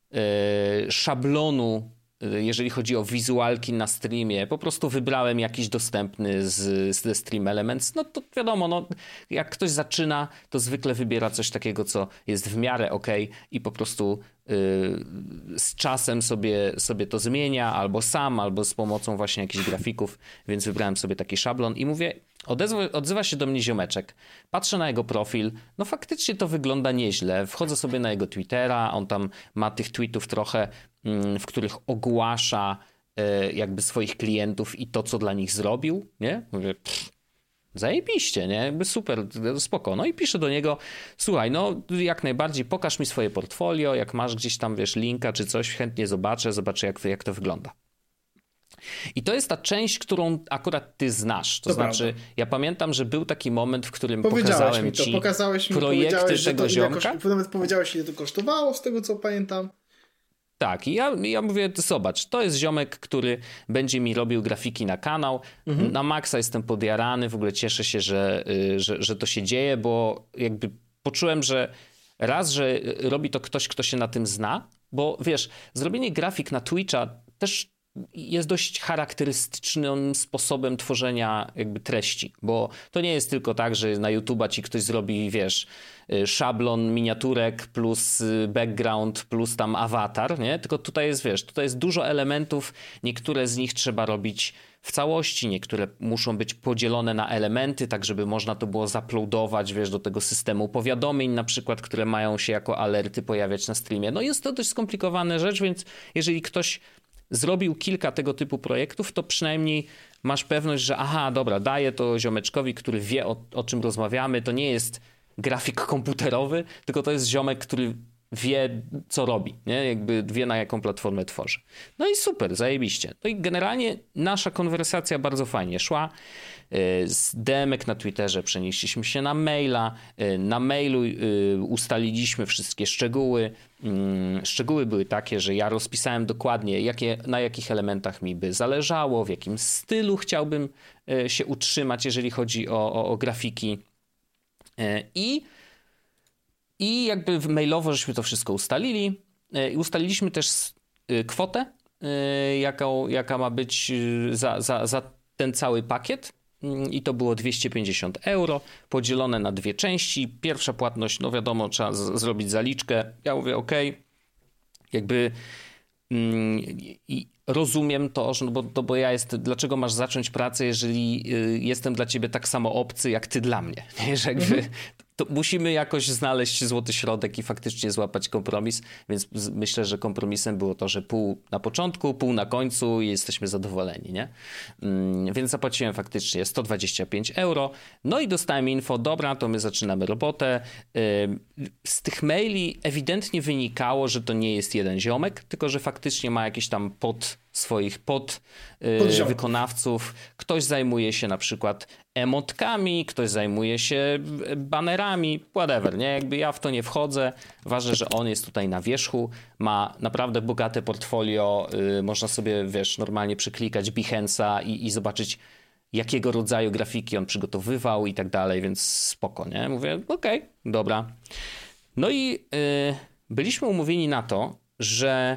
szablonu, jeżeli chodzi o wizualki na streamie. Po prostu wybrałem jakiś dostępny ze Stream Elements. No to wiadomo, no, jak ktoś zaczyna, to zwykle wybiera coś takiego, co jest w miarę okej i po prostu z czasem sobie to zmienia, albo sam, albo z pomocą właśnie jakichś grafików, więc wybrałem sobie taki szablon i mówię, odzywa się do mnie ziomeczek, patrzę na jego profil, no faktycznie to wygląda nieźle, wchodzę sobie na jego Twittera, on tam ma tych tweetów trochę, w których ogłasza jakby swoich klientów i to, co dla nich zrobił, nie? Mówię, zajebiście, nie? Jakby super, spoko. No i piszę do niego, słuchaj, no jak najbardziej pokaż mi swoje portfolio, jak masz gdzieś tam, wiesz, linka czy coś, chętnie zobaczę jak to wygląda. I to jest ta część, którą akurat ty znasz. To znaczy, prawda. Ja pamiętam, że był taki moment, w którym pokazałem ci projekty tego ziomka. Nawet powiedziałeś, ile to kosztowało, z tego co pamiętam. Tak, i ja mówię, zobacz, to jest ziomek, który będzie mi robił grafiki na kanał. Na maksa jestem podjarany, w ogóle cieszę się, że to się dzieje, bo jakby poczułem, że robi to ktoś, kto się na tym zna, bo wiesz, zrobienie grafik na Twitcha też jest dość charakterystycznym sposobem tworzenia jakby treści, bo to nie jest tylko tak, że na YouTube'a ci ktoś zrobi, wiesz, szablon miniaturek plus background plus tam awatar, nie? Tylko tutaj jest, wiesz, tutaj jest dużo elementów, niektóre z nich trzeba robić w całości, niektóre muszą być podzielone na elementy, tak żeby można to było zaploadować, wiesz, do tego systemu powiadomień na przykład, które mają się jako alerty pojawiać na streamie. No jest to dość skomplikowana rzecz, więc jeżeli ktoś zrobił kilka tego typu projektów, to przynajmniej masz pewność, że aha, dobra, daję to ziomeczkowi, który wie o czym rozmawiamy, to nie jest grafik komputerowy, tylko to jest ziomek, który wie, co robi, nie? Jakby wie, na jaką platformę tworzy. No i super, zajebiście. No i generalnie nasza konwersacja bardzo fajnie szła. Z DM-ek na Twitterze przenieśliśmy się na maila. Na mailu ustaliliśmy wszystkie szczegóły. Szczegóły były takie, że ja rozpisałem dokładnie, na jakich elementach mi by zależało, w jakim stylu chciałbym się utrzymać, jeżeli chodzi o grafiki. I jakby mailowo żeśmy to wszystko ustalili. I ustaliliśmy też kwotę, jaka ma być za ten cały pakiet. I to było 250 euro, podzielone na dwie części. Pierwsza płatność, no wiadomo, trzeba zrobić zaliczkę. Ja mówię, okej, jakby rozumiem to, że, bo ja dlaczego masz zacząć pracę, jeżeli jestem dla ciebie tak samo obcy, jak ty dla mnie. Nie? Że jakby to musimy jakoś znaleźć złoty środek i faktycznie złapać kompromis, więc myślę, że kompromisem było to, że pół na początku, pół na końcu i jesteśmy zadowoleni, nie? Więc zapłaciłem faktycznie 125 euro, no i dostałem info, dobra, to my zaczynamy robotę. Z tych maili ewidentnie wynikało, że to nie jest jeden ziomek, tylko że faktycznie ma jakiś tam swoich wykonawców. Ktoś zajmuje się na przykład emotkami, ktoś zajmuje się banerami, whatever, nie? Jakby ja w to nie wchodzę. Ważne, że on jest tutaj na wierzchu, ma naprawdę bogate portfolio, można sobie, wiesz, normalnie przeklikać Behance'a i zobaczyć, jakiego rodzaju grafiki on przygotowywał i tak dalej, więc spoko, nie? Mówię, okej, dobra. No i byliśmy umówieni na to, że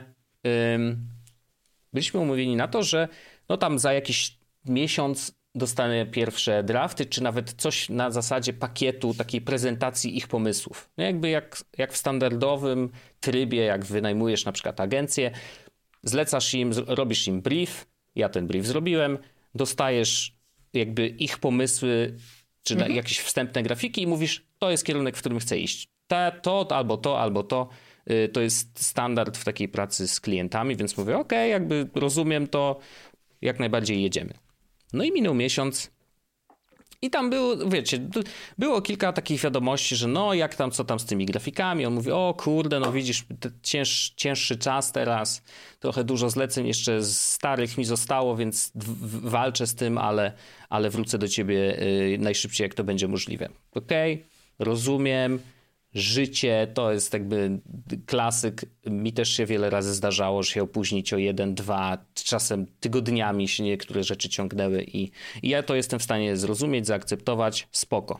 no tam za jakiś miesiąc dostanę pierwsze drafty, czy nawet coś na zasadzie pakietu, takiej prezentacji ich pomysłów. No jakby jak w standardowym trybie, jak wynajmujesz na przykład agencję, zlecasz im, robisz im brief, ja ten brief zrobiłem, dostajesz jakby ich pomysły, czy jakieś wstępne grafiki i mówisz, to jest kierunek, w którym chcę iść. To, albo to, albo to. To jest standard w takiej pracy z klientami, więc mówię, okej, jakby rozumiem to, jak najbardziej jedziemy. No i minął miesiąc i tam było kilka takich wiadomości, że no jak tam, co tam z tymi grafikami. On mówi, o kurde, no widzisz, cięższy czas teraz, trochę dużo zleceń jeszcze z starych mi zostało, więc walczę z tym, ale wrócę do ciebie najszybciej, jak to będzie możliwe. Okej, rozumiem. Życie to jest jakby klasyk. Mi też się wiele razy zdarzało, że się opóźnić o 1, 2, czasem tygodniami się niektóre rzeczy ciągnęły i ja to jestem w stanie zrozumieć, zaakceptować, spoko.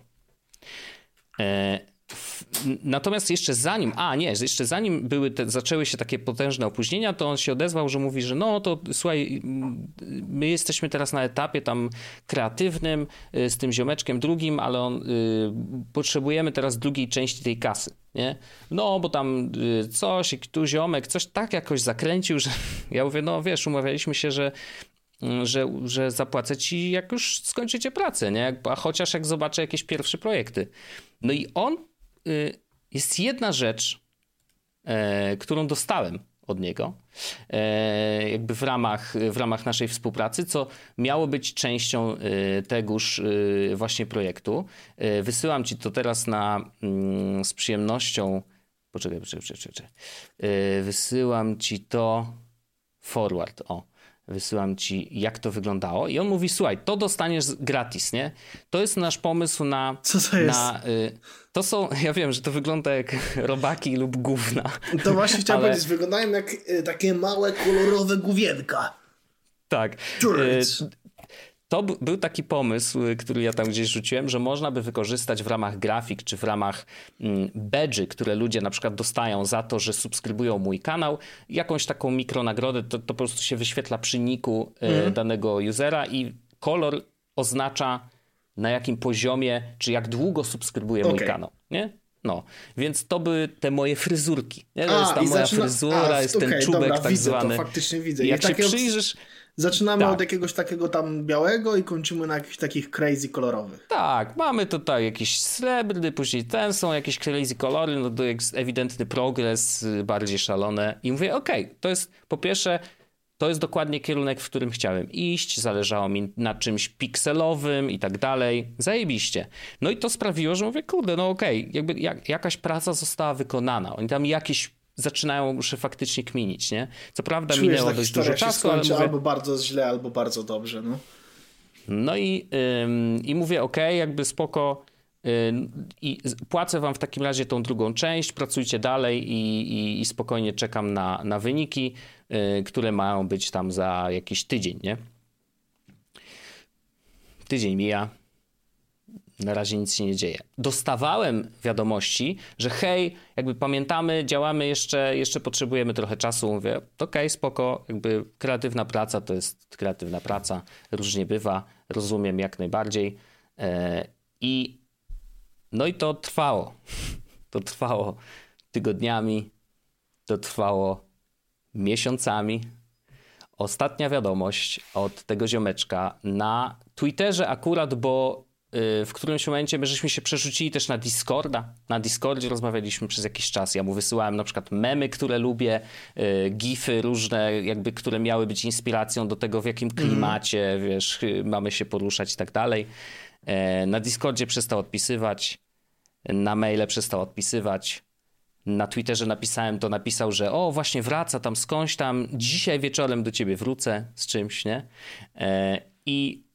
Natomiast jeszcze zanim zaczęły się takie potężne opóźnienia, to on się odezwał, że mówi, że no to słuchaj, my jesteśmy teraz na etapie tam kreatywnym z tym ziomeczkiem drugim, ale potrzebujemy teraz drugiej części tej kasy, nie? No bo tam coś, tu ziomek, coś tak jakoś zakręcił, że ja mówię, no wiesz, umawialiśmy się, że zapłacę ci, jak już skończycie pracę, nie? A chociaż jak zobaczę jakieś pierwsze projekty. No i jest jedna rzecz, którą dostałem od niego, jakby w ramach naszej współpracy, co miało być częścią tegoż właśnie projektu. Wysyłam ci to teraz z przyjemnością. Poczekaj. Wysyłam ci to forward, wysyłam ci, jak to wyglądało. I on mówi, słuchaj, to dostaniesz gratis, nie? To jest nasz pomysł na... Co to jest? To są, ja wiem, że to wygląda jak robaki lub gówna. To właśnie chciałem powiedzieć, wyglądają jak takie małe, kolorowe główienka. Tak. To był taki pomysł, który ja tam gdzieś rzuciłem, że można by wykorzystać w ramach grafik, czy w ramach badge'y, które ludzie na przykład dostają za to, że subskrybują mój kanał, jakąś taką mikronagrodę, to po prostu się wyświetla przy niku danego usera i kolor oznacza, na jakim poziomie, czy jak długo subskrybuje mój kanał, nie? No, więc to były te moje fryzurki. Nie? To jest ta moja fryzura, jest ten czubek tak zwany. To faktycznie widzę. Jak się przyjrzysz, Zaczynamy od jakiegoś takiego tam białego i kończymy na jakichś takich crazy kolorowych. Tak, mamy tutaj jakiś srebrny, później ten, są jakieś crazy kolory, no to jest ewidentny progres, bardziej szalone. I mówię, okej, to jest po pierwsze, to jest dokładnie kierunek, w którym chciałem iść, zależało mi na czymś pikselowym i tak dalej, zajebiście. No i to sprawiło, że mówię, kurde, no okej, jakby jakaś praca została wykonana, oni tam jakieś zaczynają już faktycznie kminić, nie? Co prawda czujesz, minęło dość dużo czasu, ale mówię, albo bardzo źle, albo bardzo dobrze, no. No i mówię, okej, jakby spoko, i płacę wam w takim razie tą drugą część, pracujcie dalej i spokojnie czekam na wyniki, które mają być tam za jakiś tydzień, nie? Tydzień mija, na razie nic się nie dzieje. Dostawałem wiadomości, że hej, jakby pamiętamy, działamy jeszcze potrzebujemy trochę czasu. Mówię, okej, spoko, jakby kreatywna praca to jest kreatywna praca, różnie bywa, rozumiem jak najbardziej. No i to trwało. To trwało tygodniami, to trwało miesiącami. Ostatnia wiadomość od tego ziomeczka na Twitterze akurat, bo w którymś momencie my żeśmy się przerzucili też na Discorda. Na Discordzie rozmawialiśmy przez jakiś czas. Ja mu wysyłałem na przykład memy, które lubię, gify różne, jakby, które miały być inspiracją do tego, w jakim klimacie, wiesz, mamy się poruszać i tak dalej. Na Discordzie przestał odpisywać, na maile przestał odpisywać. Na Twitterze napisał, że o, właśnie wraca tam skądś tam, dzisiaj wieczorem do ciebie wrócę z czymś, nie? I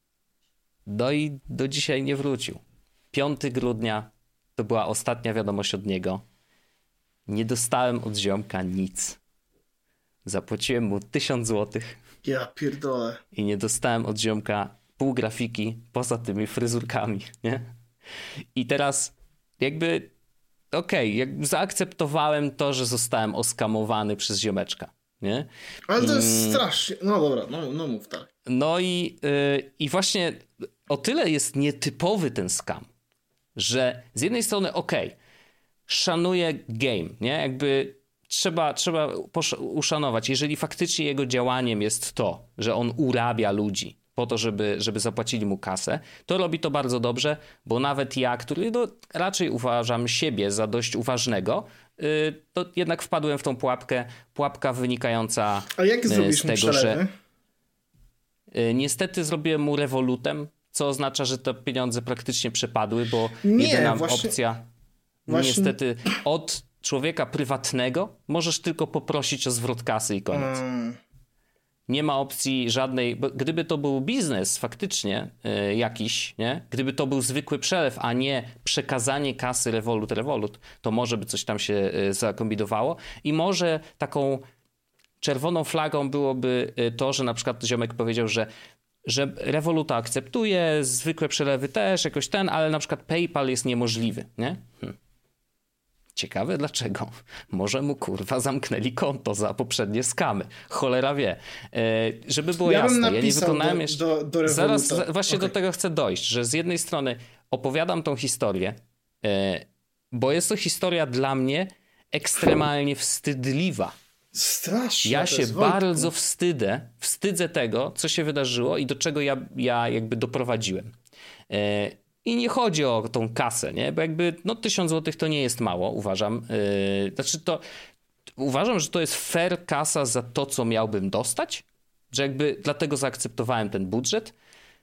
do dzisiaj nie wrócił. 5 grudnia to była ostatnia wiadomość od niego. Nie dostałem od ziomka nic. Zapłaciłem mu 1000 złotych. Ja pierdolę. I nie dostałem od ziomka pół grafiki poza tymi fryzurkami, nie? I teraz jakby jakby zaakceptowałem to, że zostałem oskamowany przez ziomeczka, nie? Ale to jest strasznie... No dobra, no mów tak. No i właśnie o tyle jest nietypowy ten scam, że z jednej strony szanuję game, nie? Jakby trzeba uszanować, jeżeli faktycznie jego działaniem jest to, że on urabia ludzi po to, żeby zapłacili mu kasę, to robi to bardzo dobrze, bo nawet ja, który raczej uważam siebie za dość uważnego, to jednak wpadłem w tą pułapka wynikająca A jak z tego, że niestety zrobiłem mu revolutem, co oznacza, że te pieniądze praktycznie przepadły, bo opcja niestety od człowieka prywatnego możesz tylko poprosić o zwrot kasy i koniec. Nie ma opcji żadnej, bo gdyby to był biznes faktycznie jakiś, nie? Gdyby to był zwykły przelew, a nie przekazanie kasy Revolut, to może by coś tam się zakombinowało i może taką czerwoną flagą byłoby to, że na przykład ziomek powiedział, że Revoluta akceptuje, zwykłe przelewy też, jakoś ale na przykład PayPal jest niemożliwy, nie? Ciekawe dlaczego. Może mu kurwa zamknęli konto za poprzednie skamy. Cholera wie. Żeby było jasne, ja nie wykonałem jeszcze... Zaraz właśnie do tego chcę dojść, że z jednej strony opowiadam tą historię, bo jest to historia dla mnie ekstremalnie wstydliwa. Strasznie. Ja się bardzo wstydzę tego, co się wydarzyło i do czego ja jakby doprowadziłem. I nie chodzi o tą kasę, nie? Bo jakby 1000 złotych to nie jest mało, uważam. Uważam, że to jest fair kasa za to, co miałbym dostać, że jakby dlatego zaakceptowałem ten budżet,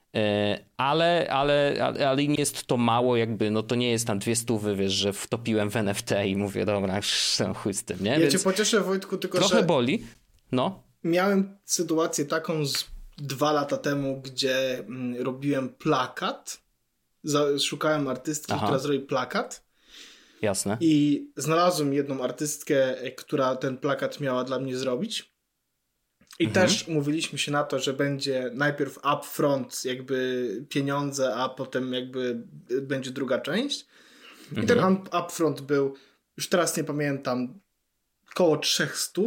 ale nie jest to mało, jakby to nie jest tam 200, wiesz, że wtopiłem w NFT i mówię, dobra, chuj z tym, nie? Ja cię pocieszyę, Wojtku, tylko trochę boli, no. Miałem sytuację taką 2 lata temu, gdzie robiłem plakat. Szukałem artystki, która zrobi plakat. Jasne. I znalazłem jedną artystkę, która ten plakat miała dla mnie zrobić. I też umówiliśmy się na to, że będzie najpierw upfront jakby pieniądze, a potem jakby będzie druga część. I ten upfront był, już teraz nie pamiętam, koło 300.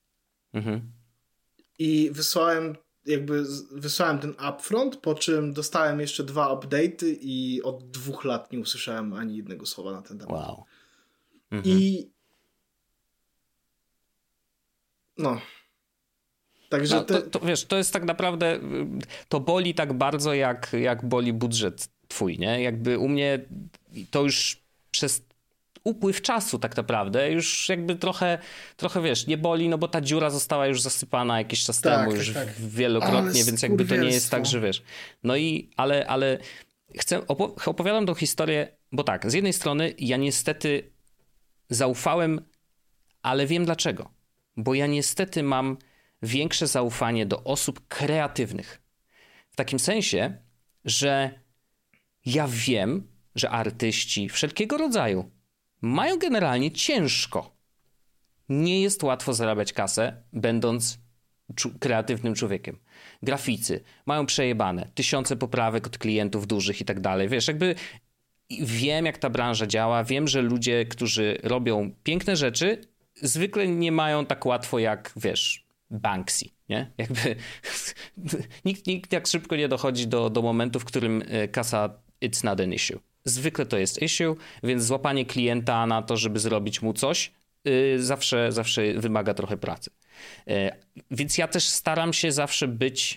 I wysłałem ten upfront, po czym dostałem jeszcze 2 update'y i od 2 lat nie usłyszałem ani jednego słowa na ten temat. Wow. I Także no, to wiesz, to jest tak naprawdę, to boli tak bardzo, jak boli budżet twój, nie? Jakby u mnie to już przez upływ czasu tak naprawdę już jakby trochę wiesz, nie boli, no bo ta dziura została już zasypana jakiś czas temu już wielokrotnie, więc jakby to nie jest tak, że wiesz. No i, ale opowiadam tą historię, bo tak, z jednej strony ja niestety zaufałem, ale wiem dlaczego. Bo ja niestety mam większe zaufanie do osób kreatywnych. W takim sensie, że ja wiem, że artyści wszelkiego rodzaju mają generalnie ciężko. Nie jest łatwo zarabiać kasę, będąc kreatywnym człowiekiem. Graficy mają przejebane, tysiące poprawek od klientów dużych i tak dalej. Wiesz, jakby wiem, jak ta branża działa, wiem, że ludzie, którzy robią piękne rzeczy, zwykle nie mają tak łatwo jak, wiesz, Banksy, nie? Jakby nikt tak szybko nie dochodzi do momentu, w którym kasa it's not an issue. Zwykle to jest issue, więc złapanie klienta na to, żeby zrobić mu coś, zawsze wymaga trochę pracy. Więc ja też staram się zawsze być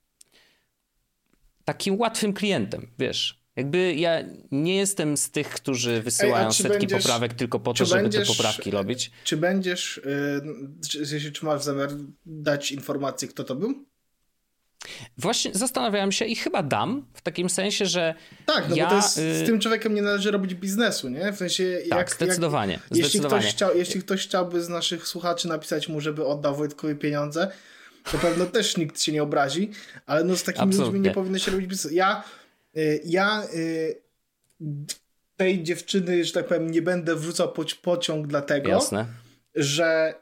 takim łatwym klientem, wiesz. Jakby ja nie jestem z tych, którzy wysyłają setki poprawek tylko po to, żeby te poprawki robić. Czy będziesz, czy masz zamiar dać informację, kto to był? Właśnie zastanawiałem się i chyba dam, w takim sensie, że tak, no bo to jest, z tym człowiekiem nie należy robić biznesu, nie? W sensie tak, zdecydowanie. Jeśli ktoś chciałby z naszych słuchaczy napisać mu, żeby oddał Wojtkowi pieniądze, to pewno też nikt się nie obrazi, ale no z takimi ludźmi nie powinno się robić biznesu. Ja tej dziewczyny, że tak powiem, nie będę wrzucał pociąg dlatego, jasne, że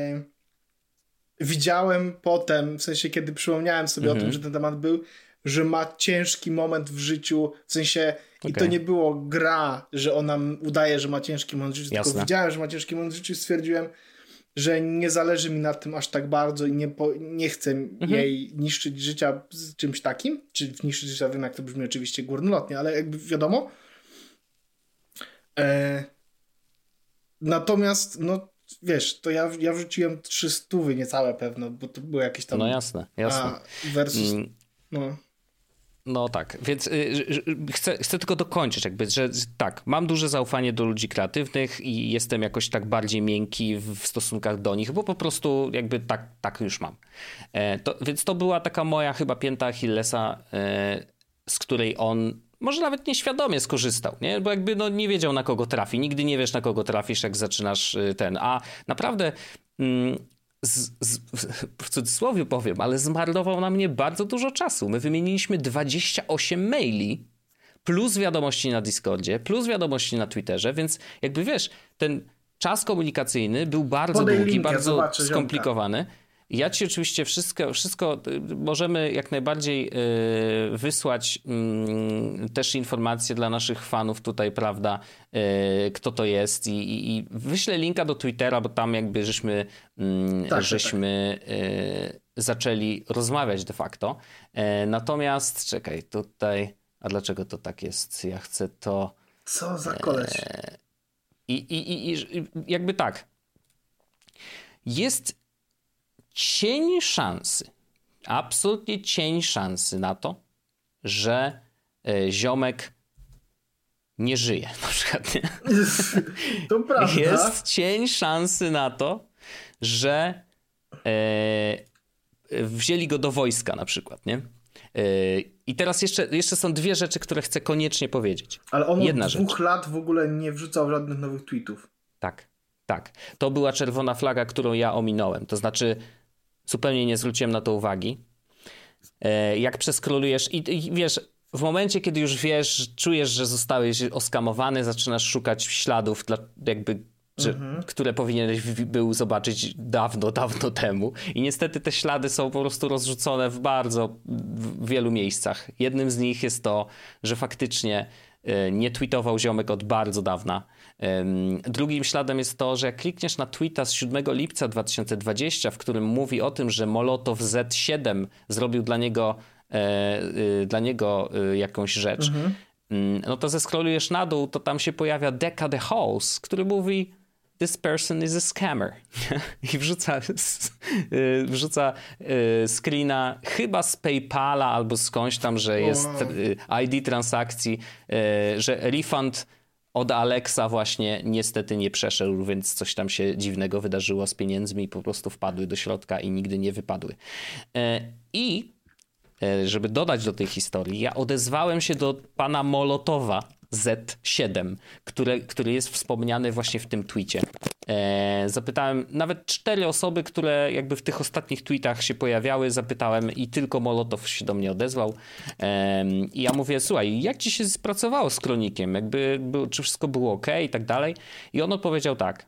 widziałem potem, w sensie kiedy przypomniałem sobie o tym, że ten temat był, że ma ciężki moment w życiu, w sensie i to nie było gra, że ona udaje, że ma ciężki moment w życiu, tylko widziałem, że ma ciężki moment w życiu i stwierdziłem, że nie zależy mi na tym aż tak bardzo i nie chcę jej niszczyć życia z czymś takim, czy niszczyć życia, wiem jak to brzmi oczywiście górnolotnie, ale jakby wiadomo. Natomiast no wiesz, to ja wrzuciłem 300 niecałe pewno, bo to były jakieś tam... No jasne. Versus... No tak, więc chcę tylko dokończyć jakby, że tak, mam duże zaufanie do ludzi kreatywnych i jestem jakoś tak bardziej miękki w stosunkach do nich, bo po prostu jakby tak już mam. Więc to była taka moja chyba pięta Achillesa, z której on może nawet nieświadomie skorzystał, nie? Bo jakby no nie wiedział, na kogo trafi. Nigdy nie wiesz, na kogo trafisz, jak zaczynasz a naprawdę w cudzysłowie powiem, ale zmarnował na mnie bardzo dużo czasu. My wymieniliśmy 28 maili, plus wiadomości na Discordzie, plus wiadomości na Twitterze, więc jakby wiesz, ten czas komunikacyjny był bardzo długi, bardzo skomplikowany. Ja ci oczywiście wszystko możemy jak najbardziej wysłać też informacje dla naszych fanów tutaj, prawda, kto to jest i wyślę linka do Twittera, bo tam jakby żeśmy zaczęli rozmawiać de facto. Natomiast czekaj, tutaj, a dlaczego to tak jest? Ja chcę to... Co za koleś? I jakby tak. Jest cień szansy, absolutnie cień szansy na to, że ziomek nie żyje na przykład. Nie? To prawda. Jest cień szansy na to, że wzięli go do wojska na przykład, nie? I teraz jeszcze są dwie rzeczy, które chcę koniecznie powiedzieć. Ale on od 2 lat w ogóle nie wrzucał żadnych nowych tweetów. Tak. To była czerwona flaga, którą ja ominąłem. To znaczy zupełnie nie zwróciłem na to uwagi. Jak przeskrolujesz i wiesz, w momencie, kiedy już wiesz, czujesz, że zostałeś oskamowany, zaczynasz szukać śladów, które powinieneś był zobaczyć dawno temu. I niestety te ślady są po prostu rozrzucone w wielu miejscach. Jednym z nich jest to, że faktycznie nie tweetował ziomek od bardzo dawna. Drugim śladem jest to, że jak klikniesz na tweeta z 7 lipca 2020, w którym mówi o tym, że Molotow Z7 zrobił dla niego jakąś rzecz, no to zeskrolujesz na dół, to tam się pojawia Deca the House, który mówi this person is a scammer. I wrzuca screena chyba z PayPala albo skądś tam, że jest ID transakcji, że refund od Alexa właśnie niestety nie przeszedł, więc coś tam się dziwnego wydarzyło z pieniędzmi i po prostu wpadły do środka i nigdy nie wypadły. I żeby dodać do tej historii, ja odezwałem się do pana Molotowa Z7, który jest wspomniany właśnie w tym tweetie. Zapytałem nawet 4 osoby, które jakby w tych ostatnich tweetach się pojawiały, zapytałem i tylko Molotow się do mnie odezwał. I ja mówię, słuchaj, jak ci się spracowało z Kronikiem? Czy wszystko było ok i tak dalej? I on odpowiedział tak.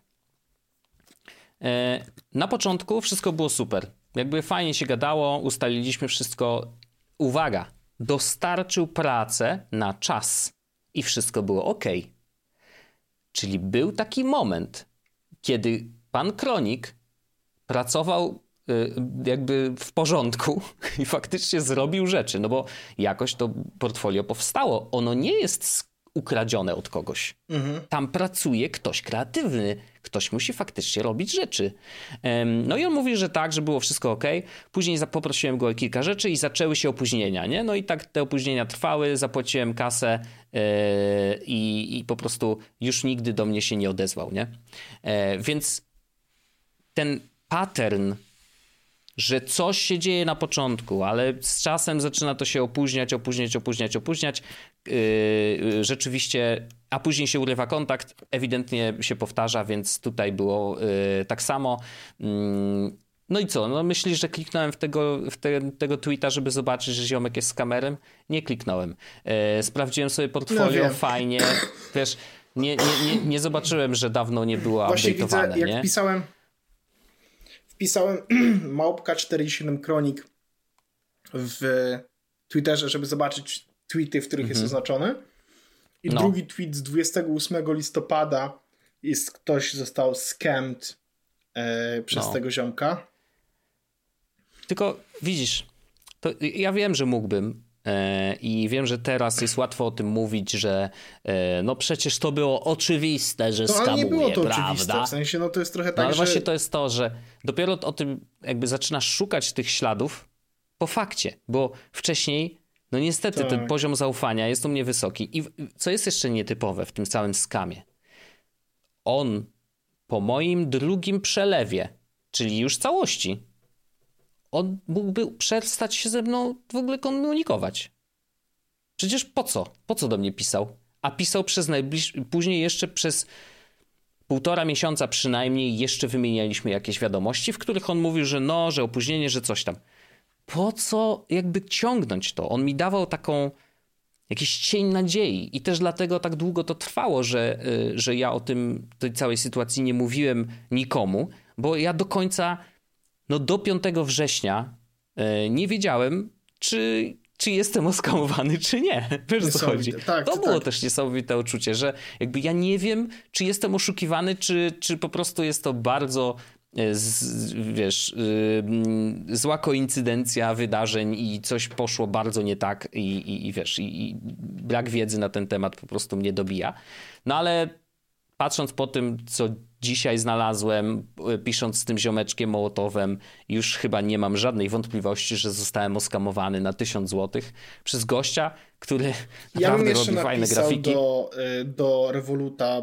Na początku wszystko było super. Jakby fajnie się gadało, ustaliliśmy wszystko. Uwaga, dostarczył pracę na czas i wszystko było ok. Czyli był taki moment, kiedy pan Kronik pracował jakby w porządku i faktycznie zrobił rzeczy, no bo jakoś to portfolio powstało. Ono nie jest ukradzione od kogoś. Tam pracuje ktoś kreatywny. Ktoś musi faktycznie robić rzeczy. No i on mówi, że tak, że było wszystko ok. Później poprosiłem go o kilka rzeczy i zaczęły się opóźnienia, nie? No i tak te opóźnienia trwały, zapłaciłem kasę i po prostu już nigdy do mnie się nie odezwał, nie? Więc ten pattern, że coś się dzieje na początku, ale z czasem zaczyna to się opóźniać. Rzeczywiście, a później się urywa kontakt, ewidentnie się powtarza, więc tutaj było tak samo. No i co? No myślisz, że kliknąłem w tego tweeta, żeby zobaczyć, że ziomek jest skamerem? Nie kliknąłem. Sprawdziłem sobie portfolio, fajnie. Wiesz, nie zobaczyłem, że dawno nie było update'owane. Jak wpisałem małpka 47 Kronik w Twitterze, żeby zobaczyć tweety, w których jest oznaczony. I drugi tweet z 28 listopada jest ktoś został scammed przez tego ziomka. Tylko widzisz, to ja wiem, że mógłbym i wiem, że teraz jest łatwo o tym mówić, że no przecież to było oczywiste, że skamuje, ale nie było to prawda? oczywiste, w sensie no to jest trochę tak, ale właśnie to jest to, że dopiero o tym jakby zaczynasz szukać tych śladów po fakcie, bo wcześniej no niestety ten poziom zaufania jest u mnie wysoki. I co jest jeszcze nietypowe w tym całym skamie? On po moim drugim przelewie, czyli już całości, on mógłby przestać się ze mną w ogóle komunikować. Przecież po co? Po co do mnie pisał? A pisał później jeszcze przez 1,5 miesiąca przynajmniej jeszcze wymienialiśmy jakieś wiadomości, w których on mówił, że że opóźnienie, że coś tam. Po co jakby ciągnąć to? On mi dawał jakiś cień nadziei i też dlatego tak długo to trwało, że ja o tej całej sytuacji nie mówiłem nikomu, bo ja do końca, do 5 września nie wiedziałem, czy jestem oskamowany, czy nie. Wiesz, co chodzi? Tak, to było też niesamowite uczucie, że jakby ja nie wiem, czy jestem oszukiwany, czy po prostu jest to bardzo zła koincydencja wydarzeń i coś poszło bardzo nie tak i brak wiedzy na ten temat po prostu mnie dobija. No ale patrząc po tym, co dzisiaj znalazłem, pisząc z tym ziomeczkiem Mołotowem, już chyba nie mam żadnej wątpliwości, że zostałem oskamowany na 1000 zł przez gościa, który naprawdę robi fajne grafiki. do Revoluta,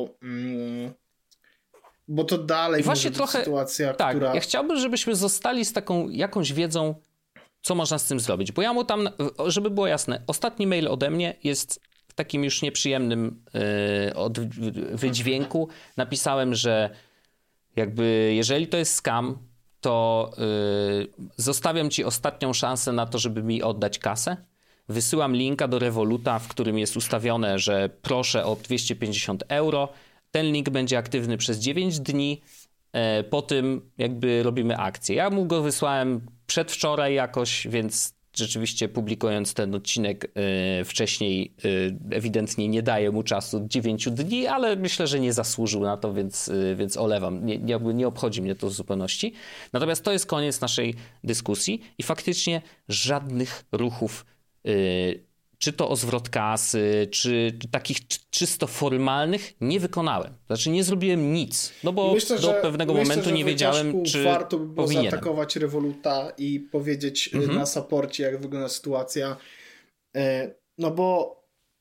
bo to dalej może być sytuacja, tak, która... Ja chciałbym, żebyśmy zostali z taką jakąś wiedzą, co można z tym zrobić. Bo ja mu tam, żeby było jasne, ostatni mail ode mnie jest w takim już nieprzyjemnym wydźwięku. Napisałem, że jakby jeżeli to jest scam, to zostawiam ci ostatnią szansę na to, żeby mi oddać kasę. Wysyłam linka do Revoluta, w którym jest ustawione, że proszę o 250 €. Ten link będzie aktywny przez 9 dni. Po tym jakby robimy akcję. Ja mu go wysłałem przedwczoraj jakoś, więc rzeczywiście publikując ten odcinek wcześniej ewidentnie nie daje mu czasu 9 dni, ale myślę, że nie zasłużył na to, więc olewam. Nie obchodzi mnie to w zupełności. Natomiast to jest koniec naszej dyskusji i faktycznie żadnych ruchów czy to o zwrot kasy, czy takich czysto formalnych, nie wykonałem. Znaczy nie zrobiłem nic, no bo do pewnego momentu nie wiedziałem, czy warto by było powinienem zaatakować Revoluta i powiedzieć na supporcie, jak wygląda sytuacja. No bo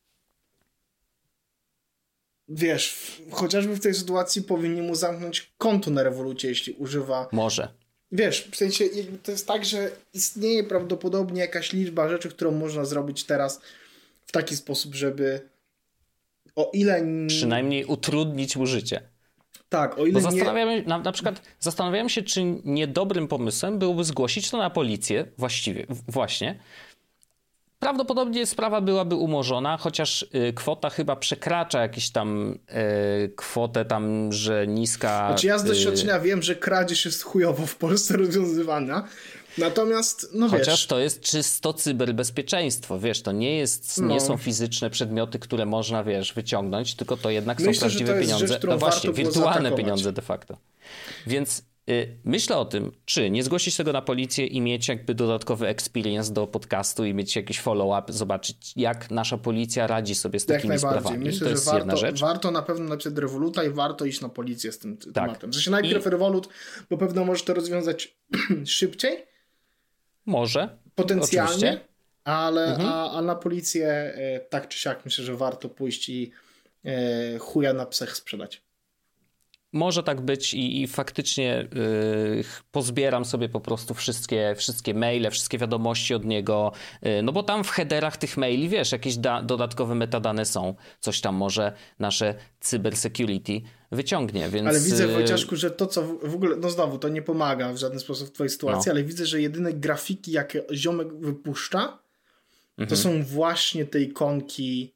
wiesz, chociażby w tej sytuacji powinni mu zamknąć konto na Revolucie, jeśli używa... Może. Wiesz, w sensie to jest tak, że istnieje prawdopodobnie jakaś liczba rzeczy, którą można zrobić teraz w taki sposób, żeby o ile... Przynajmniej utrudnić mu życie. Tak, o ile na przykład zastanawiałem się, czy niedobrym pomysłem byłoby zgłosić to na policję właśnie. Prawdopodobnie sprawa byłaby umorzona, chociaż kwota chyba przekracza jakieś tam kwotę tam, że niska... Znaczy ja z doświadczenia wiem, że kradzież jest chujowo w Polsce rozwiązywana, natomiast no chociaż to jest czysto cyberbezpieczeństwo, wiesz, to nie są fizyczne przedmioty, które można, wiesz, wyciągnąć, tylko to jednak są prawdziwe pieniądze, rzecz, no właśnie, wirtualne pieniądze de facto. Więc myślę o tym, czy nie zgłosić tego na policję i mieć jakby dodatkowy experience do podcastu i mieć jakiś follow-up, zobaczyć jak nasza policja radzi sobie z takimi sprawami. Myślę, to jest że jedna rzecz. Warto na pewno napisać do Revoluta i warto iść na policję z tym tematem. W sensie najpierw Revolut, bo pewno może to rozwiązać szybciej. Może. Potencjalnie. Oczywiście. Ale a na policję tak czy siak myślę, że warto pójść i chuja na psach sprzedać. Może tak być i faktycznie pozbieram sobie po prostu wszystkie maile, wszystkie wiadomości od niego, no bo tam w headerach tych maili, wiesz, jakieś dodatkowe metadane są. Coś tam może nasze cybersecurity wyciągnie, więc... Ale widzę, Wojciaszku, że to, co w ogóle, no znowu, to nie pomaga w żaden sposób w twojej sytuacji, ale widzę, że jedyne grafiki, jakie ziomek wypuszcza, to są właśnie te ikonki...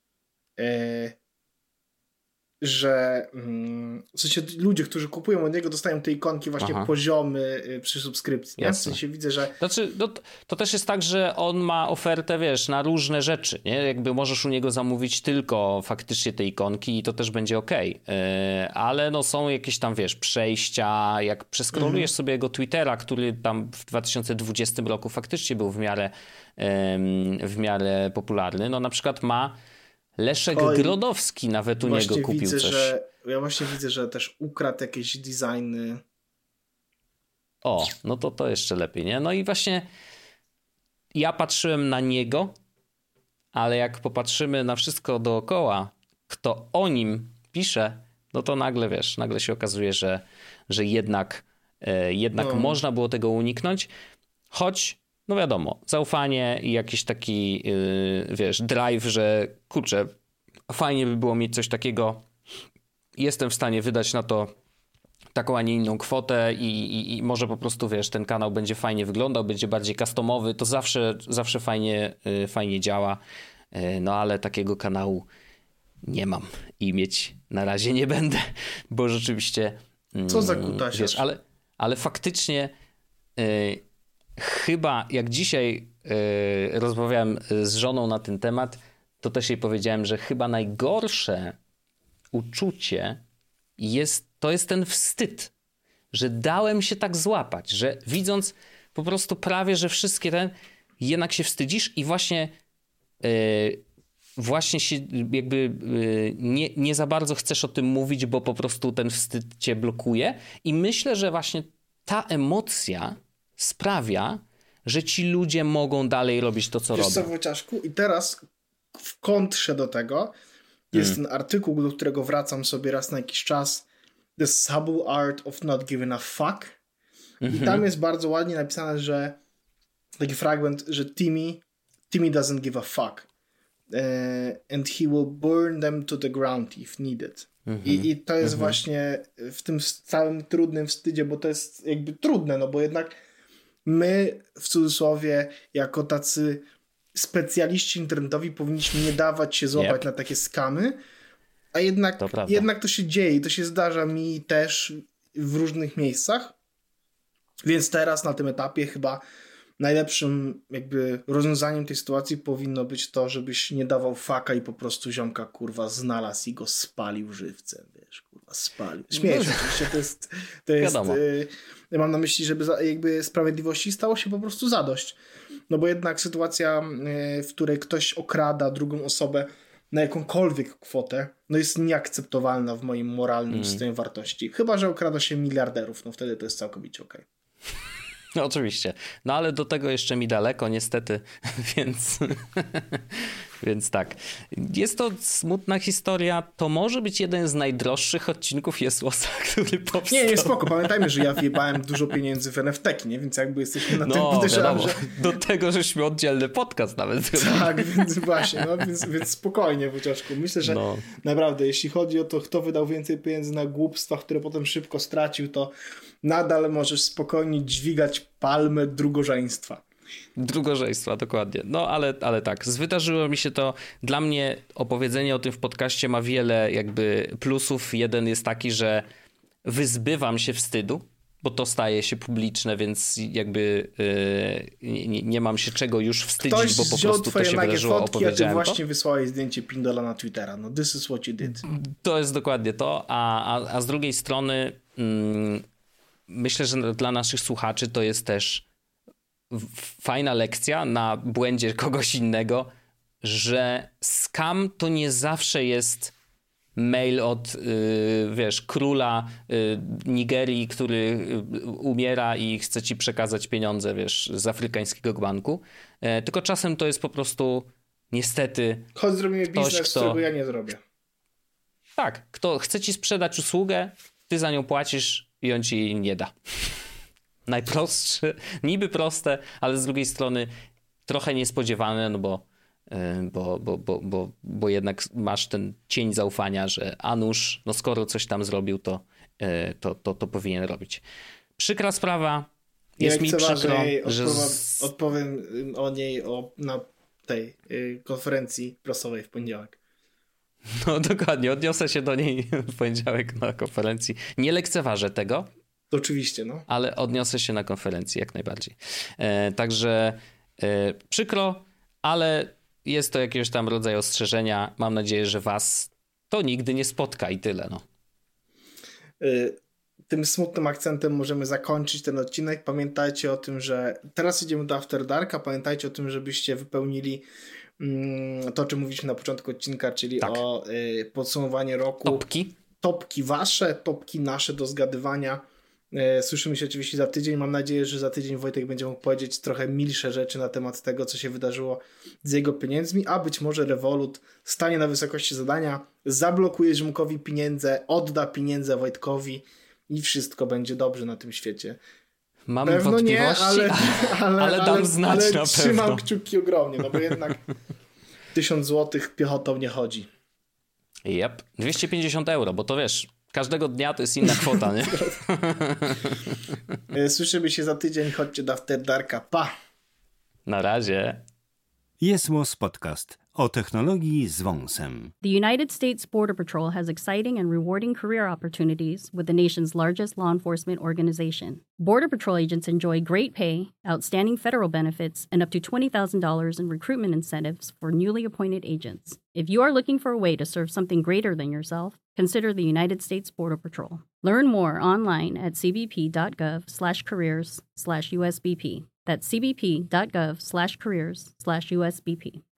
że w sensie ludzie, którzy kupują od niego, dostają te ikonki właśnie poziomy przy subskrypcji. Nie? W sensie widzę, że... Znaczy, to też jest tak, że on ma ofertę, wiesz, na różne rzeczy, nie? Jakby możesz u niego zamówić tylko faktycznie te ikonki i to też będzie okej. Ale no są jakieś tam, wiesz, przejścia, jak przeskrolujesz sobie jego Twittera, który tam w 2020 roku faktycznie był w miarę popularny, no na przykład ma Leszek Grodowski nawet u niego kupił coś. Ja właśnie widzę, że też ukradł jakieś designy. O, no to jeszcze lepiej, nie? No i właśnie ja patrzyłem na niego, ale jak popatrzymy na wszystko dookoła, kto o nim pisze, no to nagle, wiesz, nagle się okazuje, że jednak można było tego uniknąć, choć no wiadomo, zaufanie i jakiś taki, wiesz, drive, że kurczę, fajnie by było mieć coś takiego, jestem w stanie wydać na to taką, a nie inną kwotę i może po prostu, wiesz, ten kanał będzie fajnie wyglądał, będzie bardziej customowy, to zawsze fajnie działa, no ale takiego kanału nie mam i mieć na razie nie będę, bo rzeczywiście... Co za kutasiarz. Wiesz, ale faktycznie... Chyba jak dzisiaj rozmawiałem z żoną na ten temat, to też jej powiedziałem, że chyba najgorsze uczucie to jest ten wstyd, że dałem się tak złapać, że widząc po prostu prawie, że wszystkie jednak się wstydzisz i właśnie się jakby nie za bardzo chcesz o tym mówić, bo po prostu ten wstyd cię blokuje i myślę, że właśnie ta emocja sprawia, że ci ludzie mogą dalej robić to, co robią. Wiesz co, Wojciaszku? I teraz w kontrze do tego jest ten artykuł, do którego wracam sobie raz na jakiś czas. The Subtle Art of Not Giving a Fuck. I tam jest bardzo ładnie napisane, że taki fragment, że Timmy doesn't give a fuck. And he will burn them to the ground if needed. I to jest właśnie w tym całym trudnym wstydzie, bo to jest jakby trudne, no bo jednak my w cudzysłowie jako tacy specjaliści internetowi powinniśmy nie dawać się złapać na takie skamy, a jednak to się dzieje i to się zdarza mi też w różnych miejscach, więc teraz na tym etapie chyba najlepszym jakby rozwiązaniem tej sytuacji powinno być to, żebyś nie dawał faka i po prostu ziomka kurwa znalazł i go spalił żywcem, wiesz, kurwa spalił. Śmieję się, oczywiście to jest ja mam na myśli, żeby jakby sprawiedliwości stało się po prostu zadość. no bo jednak sytuacja, w której ktoś okrada drugą osobę na jakąkolwiek kwotę, no jest nieakceptowalna w moim moralnym systemie wartości. Chyba że okrada się miliarderów, no wtedy to jest całkowicie okej. No oczywiście. No ale do tego jeszcze mi daleko niestety, więc tak. Jest to smutna historia. To może być jeden z najdroższych odcinków Jesłosa, który powstał. Nie, spoko. Pamiętajmy, że ja wjebałem dużo pieniędzy w NFT-ki, nie? Więc jakby jesteśmy na tym podejrzewam, że... Do tego, żeśmy oddzielny podcast nawet zrobili. Tak, więc właśnie. No, więc spokojnie, Wojciaszku. Myślę, że naprawdę, jeśli chodzi o to, kto wydał więcej pieniędzy na głupstwa, które potem szybko stracił, to nadal możesz spokojnie dźwigać palmę drugożeństwa. Drugożeństwa, dokładnie. No ale tak, wydarzyło mi się to. Dla mnie opowiedzenie o tym w podcaście ma wiele jakby plusów. Jeden jest taki, że wyzbywam się wstydu, bo to staje się publiczne, więc jakby nie mam się czego już wstydzić, bo po prostu to się wydarzyło, opowiedziałem a ty właśnie wysłałeś zdjęcie Pindola na Twittera. No this is what you did. To jest dokładnie to, a z drugiej strony myślę, że dla naszych słuchaczy to jest też fajna lekcja na błędzie kogoś innego, że scam to nie zawsze jest mail od króla Nigerii, który umiera i chce ci przekazać pieniądze, z afrykańskiego banku, tylko czasem to jest po prostu niestety chodź, zrobimy biznes, którego ja nie zrobię. Tak, kto chce ci sprzedać usługę, ty za nią płacisz i on ci jej nie da. Najprostsze, niby proste, ale z drugiej strony trochę niespodziewane, no bo jednak masz ten cień zaufania, że a nuż, no skoro coś tam zrobił, to powinien robić. Przykra sprawa, jest mi przykro, że... Odpowiem o niej na tej konferencji prasowej w poniedziałek. No dokładnie, odniosę się do niej w poniedziałek na konferencji. Nie lekceważę tego. Oczywiście, no. Ale odniosę się na konferencji jak najbardziej. Także przykro, ale jest to jakiegoś tam rodzaju ostrzeżenia. Mam nadzieję, że was to nigdy nie spotka i tyle, no. Tym smutnym akcentem możemy zakończyć ten odcinek. Pamiętajcie o tym, że teraz idziemy do After Darka. Pamiętajcie o tym, żebyście wypełnili to, o czym mówiliśmy na początku odcinka, czyli o podsumowanie roku. Topki wasze, topki nasze do zgadywania. Słyszymy się oczywiście za tydzień. Mam nadzieję, że za tydzień Wojtek będzie mógł powiedzieć trochę milsze rzeczy na temat tego, co się wydarzyło z jego pieniędzmi, a być może Revolut stanie na wysokości zadania, zablokuje Ziomkowi pieniądze, odda pieniądze Wojtkowi i wszystko będzie dobrze na tym świecie. Mam pewno wątpliwości, ale dam znać na pewno. Trzymam kciuki ogromnie, no bo jednak 1000 złotych piechotą nie chodzi. Yep, 250 euro, bo to wiesz... Każdego dnia to jest inna kwota, nie? Słyszymy się za tydzień. Chodźcie do After Darka. Pa! Na razie. Jesłos Podcast o technologii z wąsem. The United States Border Patrol has exciting and rewarding career opportunities with the nation's largest law enforcement organization. Border Patrol agents enjoy great pay, outstanding federal benefits, and up to $20,000 in recruitment incentives for newly appointed agents. If you are looking for a way to serve something greater than yourself, consider the United States Border Patrol. Learn more online at cbp.gov/careers/USBP. That's cbp.gov/careers/USBP.